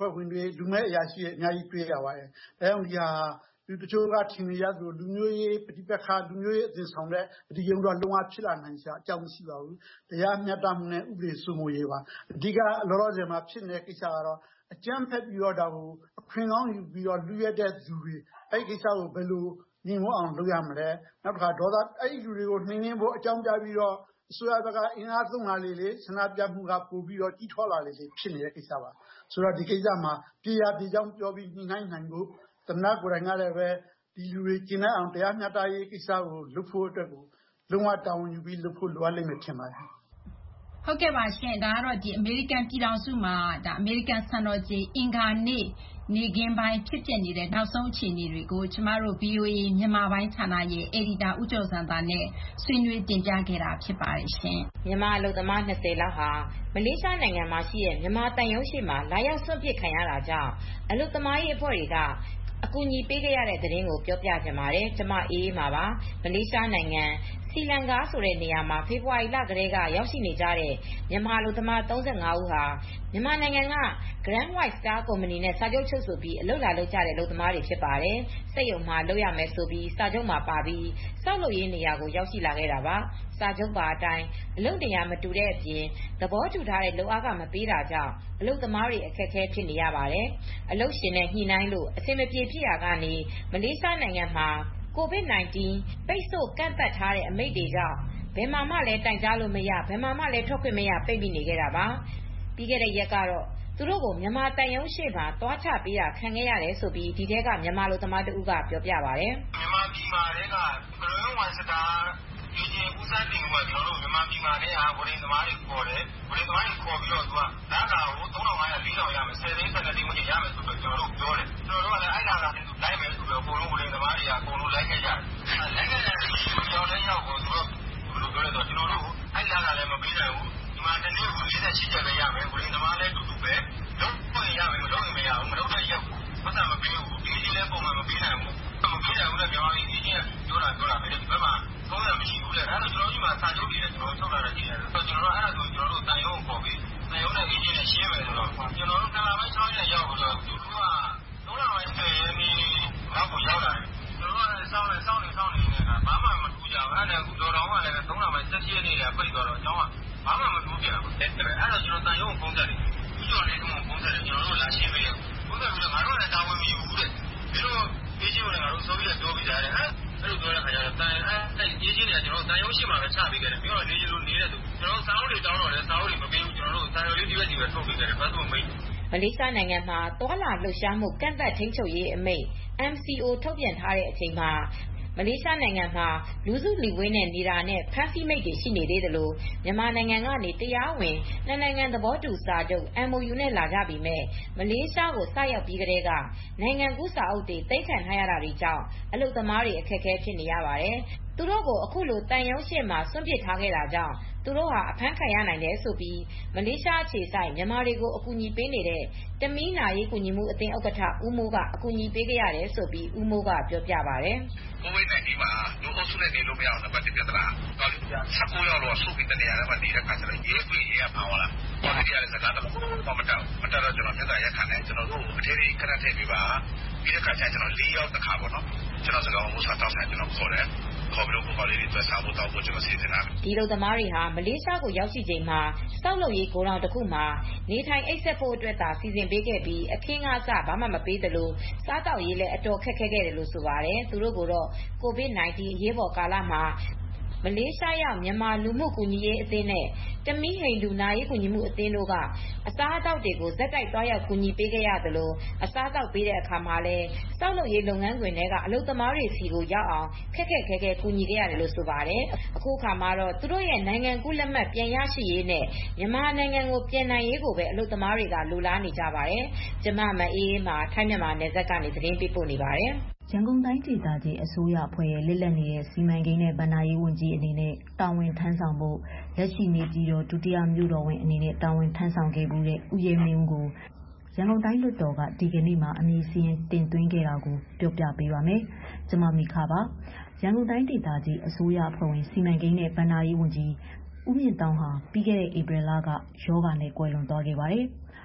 အဖွဲ့ဝင်တွေလူမဲ့အရာရှိတွေအများကြီးတွေ့ရပါတယ်။ဒါကြောင့်ဒီဟာလူတချို့ကထင်နေကြသလိုလူမျိုးရေးပဋိပက္ခလူမျိုးရေးအသွင်ဆောင်တဲ့အဒီယုံတော့လုံးဝဖြစ်လာနိုင်စရာအကြောင်းမရှိပါဘူး။တရားမျှတမှုနဲ့ဥပဒေစိုးမိုးရေးပါ။အဓိကလောလောဆယ်မှာဖြစ်နေတဲ့ကိစ္စကတော့အကြမ်းဖက်ပြီးတော့ဒါကိုအခွင့်ကောင်းယူပြီးတော့လူရက်တဲ့သူတွေအဲ့ကိစ္စကိုဘယ်လိုညီမအောင်လုပ်ရမလဲ။နောက်တစ်ခါဒေါသအဲ့ဒီလူတွေကိုနှင်းနှင်းဖို့အကြောင်းပြပြီးတော့အစိုးရဘက်ကအင်အားသုံးလာလေဆန္ဒပြမှုကပို့ပြီးတော့ကြီးထွားလာလေဖြစ်နေတဲ့ကိစ္စပါ။ဆိုတော့ဒီကိစ္စမှာပြည်ရပြည်ကြောင်းပြောပြီးညှိနှိုင်းနိုင်ဖို့သမ္မတကိုယ်တိုင်ကလည်းပဲဒီလူတွေကျင်တဲ့အောင်တရားမျှတရေးကိစ္စကိုလုပ်ဖို့အတွက်ကိုလုံးဝတာဝန်ယူပြီးလုပ်ဖို့လိုအပ်လိမ့်မယ်ထင်ပါတယ်။ဟုတ်ကဲ့ပါရှင်ဒါကတော့ဒီအမေရိကန်ပြည်ထောင်စုမှာဒါအမေရိကန်စံတော်ချိန်အင်္ဂါနေ့နေခင်းပိုင်းဖြစ်ပျက်နေတဲ့နောက်ဆုံးအခြေအနေတွေကိုကျမတို့ VOA မြန်မာပိုင်းဌာနရဲ့အယ်ဒီတာဦးကျော်စံသားနဲ့ဆွေးနွေးတင်ပြခဲ့တာဖြစ်ပါတယ်ရှင်။မြန်မာအလုပ်သမား20လောက်ဟာမလေးရှားနိုင်ငံမှာရှိတဲ့မြန်မာတန်ရုံးရှိမှာလာရောက်ဆွန့်ပစ်ခံရတာကြောင့်အလုပ်သမားရေးအဖွဲ့တွေကအကူအညီပေးခဲ့ရတဲ့သတင်းကိုပြောပြချင်ပါတယ်။ကျမအေးအေးပါပါ။မလေးရှားနိုင်ငံစီလန်ကာဆိုတဲ့နေရာမှာဖေဖော်ဝါရီလကတည်းကရောက်ရှိနေကြတဲ့မြန်မာလူသမား35ဦးဟာမြန်မာနိုင်ငံက Grand White Star ကုမ္ပဏီနဲ့စာချုပ်ချုပ်ဆိုပြီးအလုပ်လာလုပ်ကြတဲ့လူသမားတွေဖြစ်ပါတယ်။စက်ရုံမှာလုပ်ရမယ်ဆိုပြီးစာချုပ်မှာပါပြီးစောက်လုပ်ရေးနေရာကိုရောက်ရှိလာခဲ့တာပါ။စာချုပ်ပါအတိုင်းအလုပ်တရားမတူတဲ့အပြင်သဘောတူထားတဲ့လုပ်အားကမပေးတာကြောင့်အလုပ်သမားတွေအခက်အခဲဖြစ်နေရပါတယ်။အလုပ်ရှင်နဲ့ညှိနှိုင်းလို့အဆင်မပြေဖြစ်ရာကနေမလေးရှားနိုင်ငံမှာCOVID-19 ပိတ်ဆို့ကန့်သတ်ထားတဲ့အမိန့်တွေကြောင့်ဘယ်မှာမှလည်းတိုင်ကြားလို့မရဘယ်မှာမှလည်းထွက်ခွင့်မရပိတ်မိနေခဲ့တာပါပြီးခဲ့တဲ့ရက်ကတော့သူတို့ကိုမြန်မာတန်ရုံးရှိမှာသွားချပေးတာခံခဲ့ရတယ်ဆိုပြီးဒီထဲကမြန်မာလူသမားတဦးကပြောပြပါတယ်မြန်မာပြည်မှာတဲ့ကဘယ်လိုဝန်စတာဒီဦးစားတင်ကကျွန်တော်တို့မြန်မာပြည်မှာတဲ့ဟာဝရင်သမားတွေခေါ်တယ်ဝရင်သမားတွေခေါ်ပြီးတော့သူကဓာတ်ကာကို3500 4000ရမယ်10သိန်း12သိန်းမကျရမယ်ဆိုတော့ကျွန်တော်တို့ပြောတယ်ကျွန်တော်တို့ကလည်းအဲ့ဒါကလည်းသူလိုက်မယ်ဆိုတော့အကုန်လုံးဝရင်သမားတွေကအကုန်လုံးလိုက်ခဲ့ကြတယ်လိုက်ခဲ့တဲ့ကျွန်တော်လည်းရောက်ကိုသူတို့ဘယ်လိုပြောလဲဆိုတော့ကျွန်တော်တို့အဲ့ဒါကလည်းမပေးနိုင်ဘူးဒီမှာတနေ့ကို48ချက်ပဲရမယ်ဝရင်သမားလည်းတူတူပဲလုံးဝရမယ်မလုံးရင်မရဘူးမလုံးတဲ့ရက်ကိုပတ်သက်မပေးဘူးဒီကြီးလည်းပုံမှန်မပေးနိုင်ဘူးမပေးနိုင်ဘူးလည်းပြောရင်ဒီကြီးပြောတာပဲဒီဘက်မှာသုံးရမရှိဘူးလေအဲ့ဒါကျွန်တော်တို့ဒီမှာစာချုပ်တွေလည်းကျွန်တော်ထုတ်လာတာရှိတယ်ဆိုတော့ကျွန်တော်တို့အဲ့ဒါဆိုကျွန်တော်တို့တန်ရုံးကိုခေါ်ပြီးတန်ရုံးနဲ့အေဂျင့်နဲ့ရှင်းမယ်ဆိုတော့ကျွန်တော်တို့ကလာပိုင်း6ရက်ရောက်ပြီးတော့သူတို့က3လပိုင်း10ရက်နေ့နောက်ကိုရောက်လာတယ်ကျွန်တော်တို့ကစောင့်နေတာဘာမှမထူးကြဘူးအဲ့ဒါအခုတော်တော်ကလည်း3လပိုင်း17ရက်နေ့ကပြိတော့တော့အကြောင်းကဘာမှမထူးပြန်ဘူးအဲ့ဒါကျွန်တော်တန်ရုံးကိုဖုန်းဆက်တယ်သူတို့လည်းဖုန်းဆက်တယ်ကျွန်တော်တို့လာရှင်းပေးတယ်ဖုန်းဆက်ပြီးတော့ငါတို့လည်းတာဝန်မယူဘူးတဲ့ဒီလိုအေဂျင့်ကလည်းငါတို့ဆိုပြီးတော့ပြောပြကြတယ်အဲ့လိုပြောတဲ့ခါကျတော့တန်အဲ့အေဂျင့်တွေကကျွန်တော်တန်ရုံးရှိမှပဲချပေးခဲ့တယ်ပြီးတော့နေလို့နေတဲ့သူကျွန်တော်စာအုပ်တွေတောင်းတော့လည်းစာအုပ်တွေမပေးဘူးကျွန်တော်တို့တန်ရုံးလေးဒီဘက်ပဲထုတ်ပေးခဲ့တယ်ဘာလို့မမေးမလေးရှားနိုင်ငံမှာသွာလာလှုပ်ရှားမှုကန့်သတ်ထိန်းချုပ်ရေးအမိန့် MCO ထုတ်ပြန်ထားတဲ့အချိန်မှာမလေးရှားနိုင်ငံမှာလူစုလူဝေးနဲ့နေတာနဲ့ဖမ်းဆီးမိတ်တွေရှိနေသေးတယ်လို့မြန်မာနိုင်ငံကနေတရားဝင်နိုင်ငံသဘောတူစာချုပ် MOU နဲ့လာကြပြီမဲ့မလေးရှားကိုစရောက်ပြီးကတည်းကနိုင်ငံကူးစာအုပ်တွေတိတ်ခံထားရတာတွေကြောင့်အလုပ်သမားတွေအခက်အခဲဖြစ်နေရပါတယ်။သူတို့ကိုအခုလိုတန်ရုံးရှင်းမှာစွန့်ပစ်ထားခဲ့တာကြောင့်သူတို့ဟာအဖမ်းခံရနိုင်တယ်ဆိုပြီးမလေးရှားအခြေစိုက်မြန်မာတွေကိုအကူအညီပေးနေတဲ့တမီးနာရေးကူညီမှုအသင်းဥက္ကဋ္ဌဦးမိုးကအကူအညီပေးခဲ့ရတယ်ဆိုပြီးဦးမိုးကပြောပြပါတယ်။ကိုဗစ်-19မှာလူအုပ်စုနဲ့နေလို့မရအောင်နံပါတ်1ပြဿနာ။19ရောက်တော့ဆုပ်ပြီးတနေရာမှာနေတဲ့ခါကျတော့ရေးခွင့်ရေးရပါဝလား။ဘာလို့ဒီရစကားတော့မတောက်တော့ကျွန်တော်မျက်နှာရက်ခံတယ်ကျွန်တော်တို့အထည်ခဏထည့်ပေးပါပြီးတဲ့ခါကျကျွန်တော်4ရောက်တခါပေါ့နော်ကျွန်တော်စကားကိုစားတောက်ဆိုင်ကျွန်တော်ခေါ်တယ်ခေါ်ပြီးတော့ကိုပါလေးတွေစားဖို့တောက်ဖို့ကျွန်တော်စီစဉ်တာဒီလိုသမားတွေဟာမလေးရှားကိုရောက်ရှိချိန်မှာစောက်လုပ်ရေးဂိုဒေါင်တစ်ခုမှာနေထိုင်အိပ်စက်ဖို့အတွက်သာစီစဉ်ပေးခဲ့ပြီးအခင်းကားစဘာမှမပေးသလိုစားတောက်ရေးလည်းအတော်ခက်ခဲခဲ့တယ်လို့ဆိုပါတယ်သူတို့ကတော့ COVID-19 အရေးပေါ်ကာလမှာမလေးရှားရောက်မြန်မာလူမှုကူညီရေးအသင်းနဲ့တမီးဟိန္ဒူနာရေးကူညီမှုအသင်းတို့ကအစားအသောက်တွေကိုဇက်တိုက်သွားရောက်ကူညီပေးခဲ့ရသလိုအစားအသောက်ပေးတဲ့အခါမှာလည်းစောက်လုပ်ရေးလုပ်ငန်းခွင်တွေကအလုပ်သမားတွေစီကိုရောက်အောင်ခက်ခဲကူညီခဲ့ရတယ်လို့ဆိုပါတယ်အခုအခါမှာတော့သူတို့ရဲ့နိုင်ငံကူးလက်မှတ်ပြန်ရရှိရေးနဲ့မြန်မာနိုင်ငံကိုပြန်နိုင်ရေးကိုပဲအလုပ်သမားတွေကလိုလားနေကြပါတယ်ကျမမအေးအေးမှာထိုင်းမြန်မာနယ်စပ်ကနေသတင်းပေးပို့နေပါတယ်ရန်ကုန်တိုင်းဒေသကြီးအစိုးရအဖွဲ့ရဲ့လက်လက်နေတဲ့စီမံကိန်းနဲ့ဗဏ္ဍာရေးဝန်ကြီးအနေနဲ့တာဝန်ထမ်းဆောင်ဖို့လက်ရှိနေပြည်တော်ဒုတိယမြို့တော်ဝန်အနေနဲ့တာဝန်ထမ်းဆောင်ခဲ့မှုတဲ့ဦးရဲမင်းဦးကိုရန်ကုန်တိုင်းလွှတ်တော်ကဒီကနေ့မှာအမည်စာရင်းတင်သွင်းခဲ့တာကိုပြောပြပေးပါမယ်။ကျွန်မမိခပါရန်ကုန်တိုင်းဒေသကြီးအစိုးရအဖွဲ့ဝင်စီမံကိန်းနဲ့ဗဏ္ဍာရေးဝန်ကြီးဦးမြင့်တောင်းဟာပြီးခဲ့တဲ့ဧပြီလကယောဂနဲ့ကွယ်လွန်သွားခဲ့ပါတယ်။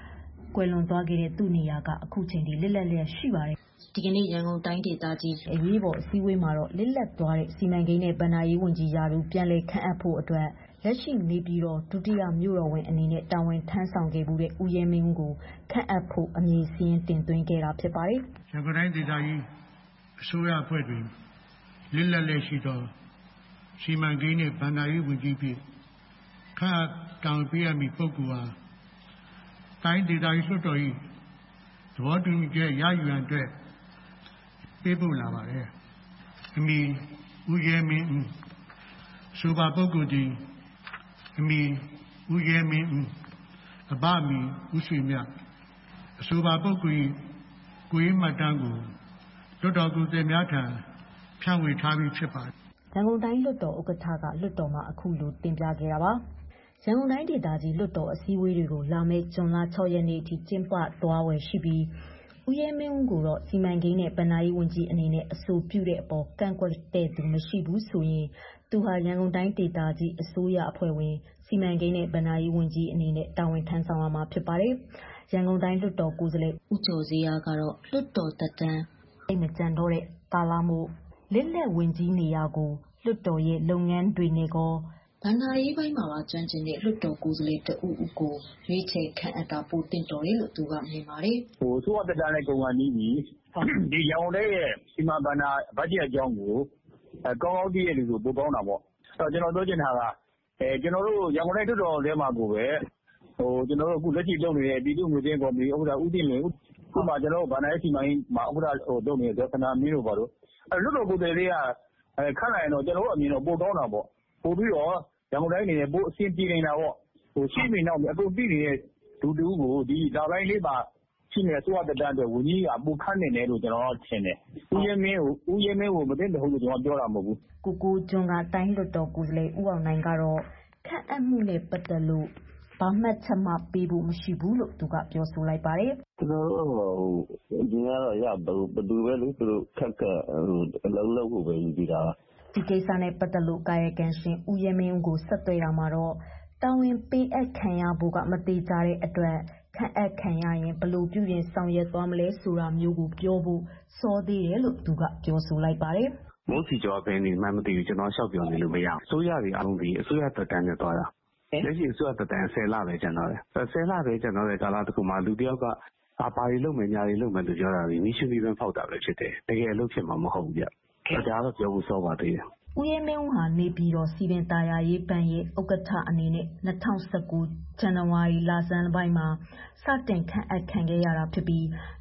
ကွယ်လွန်သွားခဲ့တဲ့သူ့နေရာကအခုချိန်ထိလစ်လက်လျက်ရှိပါတယ်။ဒီကနေ့ရန်ကုန်တိုင်းဒေသကြီးအရေးပေါ်အစည်းအဝေးမှာတော့လစ်လက်သွားတဲ့စီမံကိန်းနဲ့ဗဏ္ဍာရေးဝန်ကြီးရာထူးပြန်လည်ခန့်အပ်ဖို့အတွက်လက်ရှိနေပြည်တော်ဒုတိယမြို့တော်ဝန်အနေနဲ့တာဝန်ထမ်းဆောင်ခဲ့မှုတဲ့ဦးရဲမင်းဦးကိုခန့်အပ်ဖို့အမည်စာရင်းတင်သွင်းခဲ့တာဖြစ်ပါတယ်။ရန်ကုန်တိုင်းဒေသကြီးအစိုးရအဖွဲ့တွင်လစ်လက်လျက်ရှိသောစီမံကိန်းနဲ့ဗဏ္ဍာရေးဝန်ကြီးဖြစ်ခန့်အပ်တာဝန်ပေးရမည့်ပုဂ္ဂိုလ်ဟာတိုင်းဒေသကြီးလွှတ်တော်၏သဘောတူညီချက်ရယူရန်အတွက်ပေးပို့လာပါတယ်။အမည်ဦးရဲမင်းဦးဆိုပါပုဂ္ဂိုလ်သည်အမည်ဦးရဲမင်းဦးအဘအမည်ဦးရွှေမြတ်အဆိုပါပုဂ္ဂိုလ်၏ကိုယ်ရေးမှတ်တမ်းကိုလွှတ်တော်ကိုယ်စားများထံဖြန့်ဝေထားပြီးဖြစ်ပါတယ်။ရန်ကုန်တိုင်းလွှတ်တော်ဥက္ကဋ္ဌကလွှတ်တော်မှာအခုလိုတင်ပြခဲ့တာပါ။ရန်ကုန်တိုင်းဒေသကြီးလွှတ်တော်အစည်းအဝေးတွေကိုလာမယ့်ဇွန်လ 6 ရက်နေ့အထိကျင်းပသွားဝယ်ရှိပြီးဦးရဲမင်းဦးကိုတော့စီမံကိန်းနဲ့ဗဏ္ဍာရေးဝန်ကြီးအနေနဲ့အဆိုပြုတဲ့အပေါ်ကန့်ကွက်တဲ့သူမရှိဘူးဆိုရင်သူဟာရန်ကုန်တိုင်းဒေသကြီးအစိုးရအဖွဲ့ဝင်စီမံကိန်းနဲ့ဗဏ္ဍာရေးဝန်ကြီးအနေနဲ့တာဝန်ထမ်းဆောင်ရမှာဖြစ်ပါတယ်။ရန်ကုန်တိုင်းလွှတ်တော်ကိုယ်စားလှယ်ဦးကျော်ဇေယျကတော့လွှတ်တော်သက်တမ်းအိမ်မကြံတော့တဲ့ကာလမို့လစ်လက်ဝန်ကြီးနေရာကိုလွှတ်တော်ရဲ့လုပ်ငန်းတွေနဲ့ကောဗဏ္ဍာရေးပိုင်းမှာပါကျွမ်းကျင်တဲ့လွှတ်တော်ကိုယ်စားလှယ်တဦးဦးကိုရွေးချယ်ခန့်အပ်တာပိုတင်တော်တယ်လို့သူကမြင်ပါတယ်။ဆိုတော့တက်တန်းနဲ့ကုန်ကန်ကြီးဒီရန်ကုန်တိုင်းရဲ့စီမံဘဏ္ဍာဘတ်ဂျက်အကြောင်းကိုကောင်းကောင်းသိရတဲ့လူဆိုပိုကောင်းတာပေါ့။ကျွန်တော်ပြောချင်တာကကျွန်တော်တို့ရန်ကုန်တိုင်းလွှတ်တော်ထဲမှာကိုပဲကျွန်တော်တို့အခုလက်ရှိလုပ်နေတဲ့ပြည်သူ့ငွေကြေးကော်မတီဥက္ကဋ္ဌဦးတင်လွင်ခုမှကျွန်တော်တို့ဘဏ္ဍာရေးစီမံရေးမှာဥက္ကဋ္ဌလုပ်နေတဲ့ဒေါက်တာမင်းတို့ပါတော့လွှတ်တော်ကိုယ်စားလှယ်တွေကခန့်လိုက်ရင်တော့ကျွန်တော်တို့အမြင်တော့ပိုကောင်းတာပေါ့။ပို့ပြီးတော့ရန်ကုန်တိုင်းနေနဲ့ပို့အဆင်ပြေနေတာပေါ့ရှင်းနေတော့အကုန်ပြည်နေတဲ့လူတူကိုဒီလာပိုင်းလေးမှာရှိနေဆိုတဲ့တန်းအတွက်ဝန်ကြီးကပိုခန့်နေတယ်လို့ကျွန်တော်ထင်တယ်ဦးရဲမင်းကိုမသိတဲ့ဟုတ်လို့ကျွန်တော်ပြောတာမဟုတ်ဘူးကိုကိုကျွန်းကတိုင်းလွှတ်တော်ကိုယ်စားလှယ်ဦးအောင်နိုင်ကတော့ခန့်အပ်မှုနဲ့ပတ်သက်လို့ဘာမှတ်ချက်မှပေးဖို့မရှိဘူးလို့သူကပြောဆိုလိုက်ပါတယ်ကျွန်တော်တို့ဒီကတော့ရဘယ်သူပဲလို့သူတို့ခက်အလုံးလုံးကိုပဲယူပြီးတာဒီကိစ္စနဲ့ပတ်သက်လို့ကာယကံရှင်ဦးရဲမင်းဦးကိုဆက်သွယ်တာမှာတော့တာဝန်ပေးအပ်ခံရဖို့ကမသေးကြတဲ့အတွက်ခန့်အပ်ခံရရင်ဘယ်လိုပြုရင်ဆောင်ရွက်သွားမလဲဆိုတာမျိုးကိုပြောဖို့စောသေးတယ်လို့သူကပြောဆိုလိုက်ပါတယ်။မိုးစီကျော်ပဲနေမှမသိဘူးကျွန်တော်ရှောက်ပြောနေလို့မရဘူး။အစိုးရတွေအလုံးဒီအစိုးရတက်တန်းနဲ့သွားတာ။လက်ရှိအစိုးရတက်တန်း10လပဲကျန်တော့တယ်။10လပဲကျန်တော့တဲ့ကာလတစ်ခုမှာလူတစ်ယောက်ကဘာတွေလုပ်မယ်ညာတွေလုပ်မယ်လို့ပြောတာပြီးမိရှင်းပြီးပဲဖောက်တာပဲဖြစ်တယ်။တကယ်လို့ဖြစ်မှာမဟုတ်ဘူးဗျ။ဒါတော့ပြောဖို့စောပါသေးတယ်။ဦးရဲမင်းဦးဟာနေပြည်တော်စီပင်သာယာရေးဘဏ်ရဲ့ဥက္ကဋ္ဌအနေနဲ့2019ဇန်နဝါရီလဆန်းပိုင်းမှာစတင်ခန့်အပ်ခံခဲ့ရတာဖြစ်ပြီး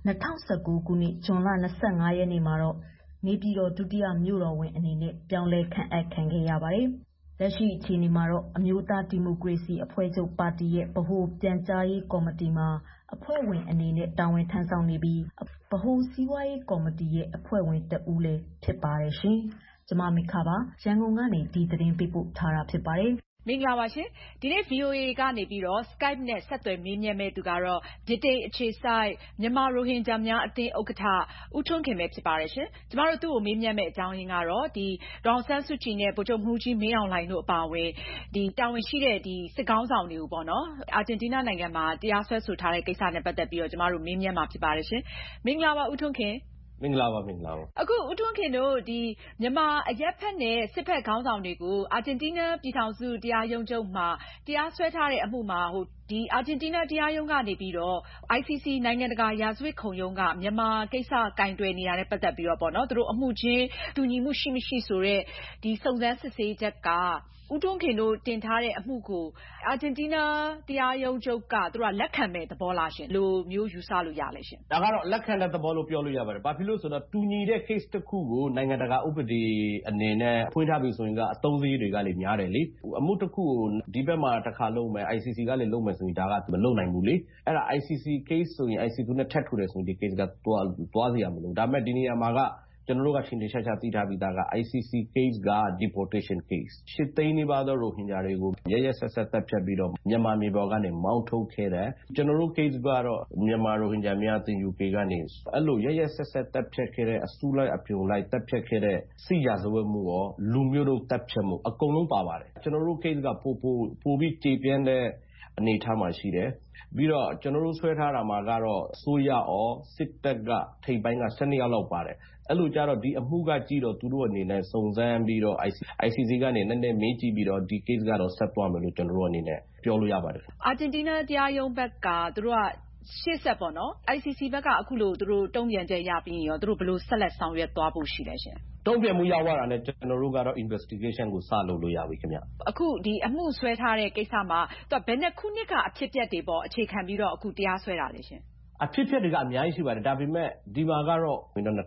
2019ခုနှစ်ဇွန်လ25ရက်နေ့မှာတော့နေပြည်တော်ဒုတိယမြို့တော်ဝန်အနေနဲ့ပြောင်းလဲခန့်အပ်ခံခဲ့ရပါတယ်။လက်ရှိအခြေအနေမှာတော့အမျိုးသားဒီမိုကရေစီအဖွဲ့ချုပ်ပါတီရဲ့ဗဟိုပြန်ကြားရေးကော်မတီမှာအဖွဲ့ဝင်အနေနဲ့တာဝန်ထမ်းဆောင်နေပြီးဗဟိုစီးပွားရေးကော်မတီရဲ့အဖွဲ့ဝင်တဦးလည်းဖြစ်ပါတယ်ရှင်။ကျွန်မမိခပါရန်ကုန်ကနေဒီသတင်းပေးပို့ထားတာဖြစ်ပါတယ်မင်္ဂလာပါရှင်ဒီနေ့ VOA ကနေပြီးတော့ Skype နဲ့ဆက်သွယ်မေးမြန်းမဲ့သူကတော့ဗြိတိန်အခြေစိုက်မြန်မာရိုဟင်ဂျာများအသင်းဥက္ကဋ္ဌဦးထွန်းခင်ပဲဖြစ်ပါတယ်ရှင်ကျမတို့သူ့ကိုမေးမြန်းမဲ့အကြောင်းရင်းကတော့ဒီဒေါအောင်ဆန်းစုကြည်နဲ့ဗိုလ်ချုပ်မှူးကြီးမင်းအောင်လှိုင်တို့အပါအဝင်ဒီတာဝန်ရှိတဲ့ဒီစစ်ကောင်းဆောင်တွေကိုပေါ့နော်အာဂျင်တီးနားနိုင်ငံမှာတရားစွဲဆိုထားတဲ့ကိစ္စနဲ့ပတ်သက်ပြီးတော့ကျမတို့မေးမြန်းမှာဖြစ်ပါတယ်ရှင်မင်္ဂလာပါဦးထွန်းခင်မင်္ဂလာပါအခုဦးထွန်းခင်တို့ဒီမြန်မာအရက်ဖက်နဲ့စစ်ဖက်ခေါင်းဆောင်တွေကိုအာဂျင်တီးနားပြည်ထောင်စုတရားရုံးချုပ်မှာတရားစွဲထားတဲ့အမှုမှာဒီအာဂျင်တီးနားတရားရုံးကနေပြီးတော့ ICC နိုင်ငံတကာရာဇဝတ်ခုံရုံးကမြန်မာကိစ္စကင်တွယ်နေရတဲ့ပတ်သက်ပြီးတော့ပေါ့နော်သူတို့အမှုချင်းတူညီမှုရှိမရှိဆိုတော့ဒီစုံစမ်းစစ်ဆေးချက်ကဦးထွန်းခင်တို့တင်ထားတဲ့အမှုကိုအာဂျင်တီးနားတရားရုံးချုပ်ကသူတို့လက်ခံမဲ့သဘောလားရှင်လိုမျိုးယူဆလို့ရလဲရှင်ဒါကတော့လက်ခံတဲ့သဘောလို့ပြောလို့ရပါတယ်ဘာဖြစ်လို့ဆိုတော့တူညီတဲ့ case တစ်ခုကိုနိုင်ငံတကာဥပဒေအနေနဲ့ဖွင့်ထားပြီဆိုရင်ကအသုံးစရိတ်တွေကလည်းများတယ်လေအမှုတစ်ခုကိုဒီဘက်မှာတစ်ခါလုံးမယ် ICC ကလည်းလုံးမယ်ဆိုရင်ဒါကမလုပ်နိုင်ဘူးလေအဲ့ဒါ ICC case ဆိုရင် ICC နဲ့ထပ်ထူတယ်ဆိုရင်ဒီ case ကသွားစီရမလို့ဒါပေမဲ့ဒီနေရာမှာကကျွန်တော်တို့ကရှင်းတင်ရှာသိထားပြီးသားက ICC case က deportation case ရှစ်သိန်းနီးပါးသောရိုဟင်ဂျာတွေကိုရဆက်ဆက်တပ်ဖြတ်ပြီးတော့မြန်မာမြေပေါ်ကနေမောင်းထုတ်ခဲ့တယ်ကျွန်တော်တို့ case ကတော့မြန်မာရိုဟင်ဂျာများအသင်း UK ကနေအဲ့လိုရဆက်ဆက်တပ်ဖြတ်ခဲ့တဲ့အစုလိုက်အပြုံလိုက်တပ်ဖြတ်ခဲ့တဲ့စစ်ရာဇဝတ်မှုရောလူမျိုးတို့တပ်ဖြတ်မှုအကုန်လုံးပါပါတယ်ကျွန်တော်တို့ case ကပိုပြီးကြေပြန်းတဲ့အနေထားမှာရှိတယ်ပြီးတော့ကျွန်တော်တို့ဆွဲထားတာမှာကတော့ဆိုရအောင်စစ်တပ်ကထိပ်ပိုင်းက12ယောက်လောက်ပါတယ်အဲ့လိုကြတော့ဒီအမှုကကြည့်တော့သူတို့အနေနဲ့စုံစမ်းပြီးတော့ ICC ကနေနည်းနည်းမေးကြည့်ပြီးတော့ဒီ case ကတော့ဆက်သွားမယ်လို့ကျွန်တော်တို့အနေနဲ့ပြောလို့ရပါတယ်အာဂျင်တီးနားတရားရုံးဘက်ကသူတို့ကရှေ့ဆက်ပေါ့နော် ICC ဘက်ကအခုလိုသူတို့တုံ့ပြန်ချက်ရပြီးရင်ရောသူတို့ဘယ်လိုဆက်လက်ဆောင်ရွက်သွားဖို့ရှိလဲရှင်တုံ့ပြန်မှုရောက်လာတဲ့ကျွန်တော်တို့ကတော့ investigation ကိုစလုပ်လို့ရပြီခင်ဗျအခုဒီအမှုဆွဲထားတဲ့ကိစ္စမှာသူကဘယ်နှစ်ခုနှစ်ကအဖြစ်အပျက်တွေပေါ့အခြေခံပြီးတော့အခုတရားစွဲတာလေရှင်အဖြစ်အပျက်တွေကအများကြီးရှိပါတယ်ဒါပေမဲ့ဒီမှာကတော့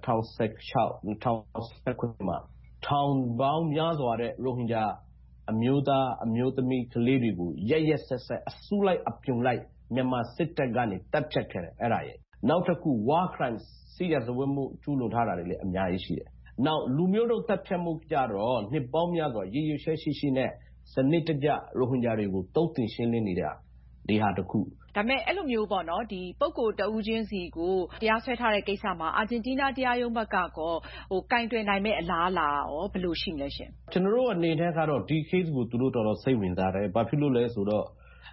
2016 2019မှာထောင်ပေါင်းများစွာတဲ့ရိုဟင်ဂျာအမျိုးသားအမျိုးသမီးကလေးတွေကိုရက်ဆက်ဆက်အစုလိုက်အပြုံလိုက်မြန်မာစစ်တပ်ကနေတပ်ဖြတ်ခဲ့တယ်အဲ့ဒါရဲ့နောက်တစ်ခု war crimes စစ်ရာဇဝတ်မှုကျူးလွန်ထားတာတွေလည်းအများကြီးရှိတယ်နောက်လူမျိုးတို့တပ်ဖြတ်မှုကြတော့နှစ်ပေါင်းများစွာရည်ရွယ်ချက်ရှိနဲ့စနစ်တကျရိုဟင်ဂျာတွေကိုတုံ့တင်ရှင်းလင်းနေတာဒီဟာတစ်ခုဒါပေမဲ့အဲ့လိုမျိုးပေါ့နော်ဒီပုဂ္ဂိုလ်တဦးချင်းစီကိုတရားစွဲထားတဲ့ကိစ္စမှာအာဂျင်တီးနားတရားရုံးဘက်ကကောကင်တွယ်နိုင်မဲ့အလားအလာရောဘယ်လိုရှိမလဲရှင်ကျွန်တော်တို့အနေနဲ့ကတော့ဒီ case ကိုသူတို့တော်တော်စိတ်ဝင်စားတယ်ဘာဖြစ်လို့လဲဆိုတော့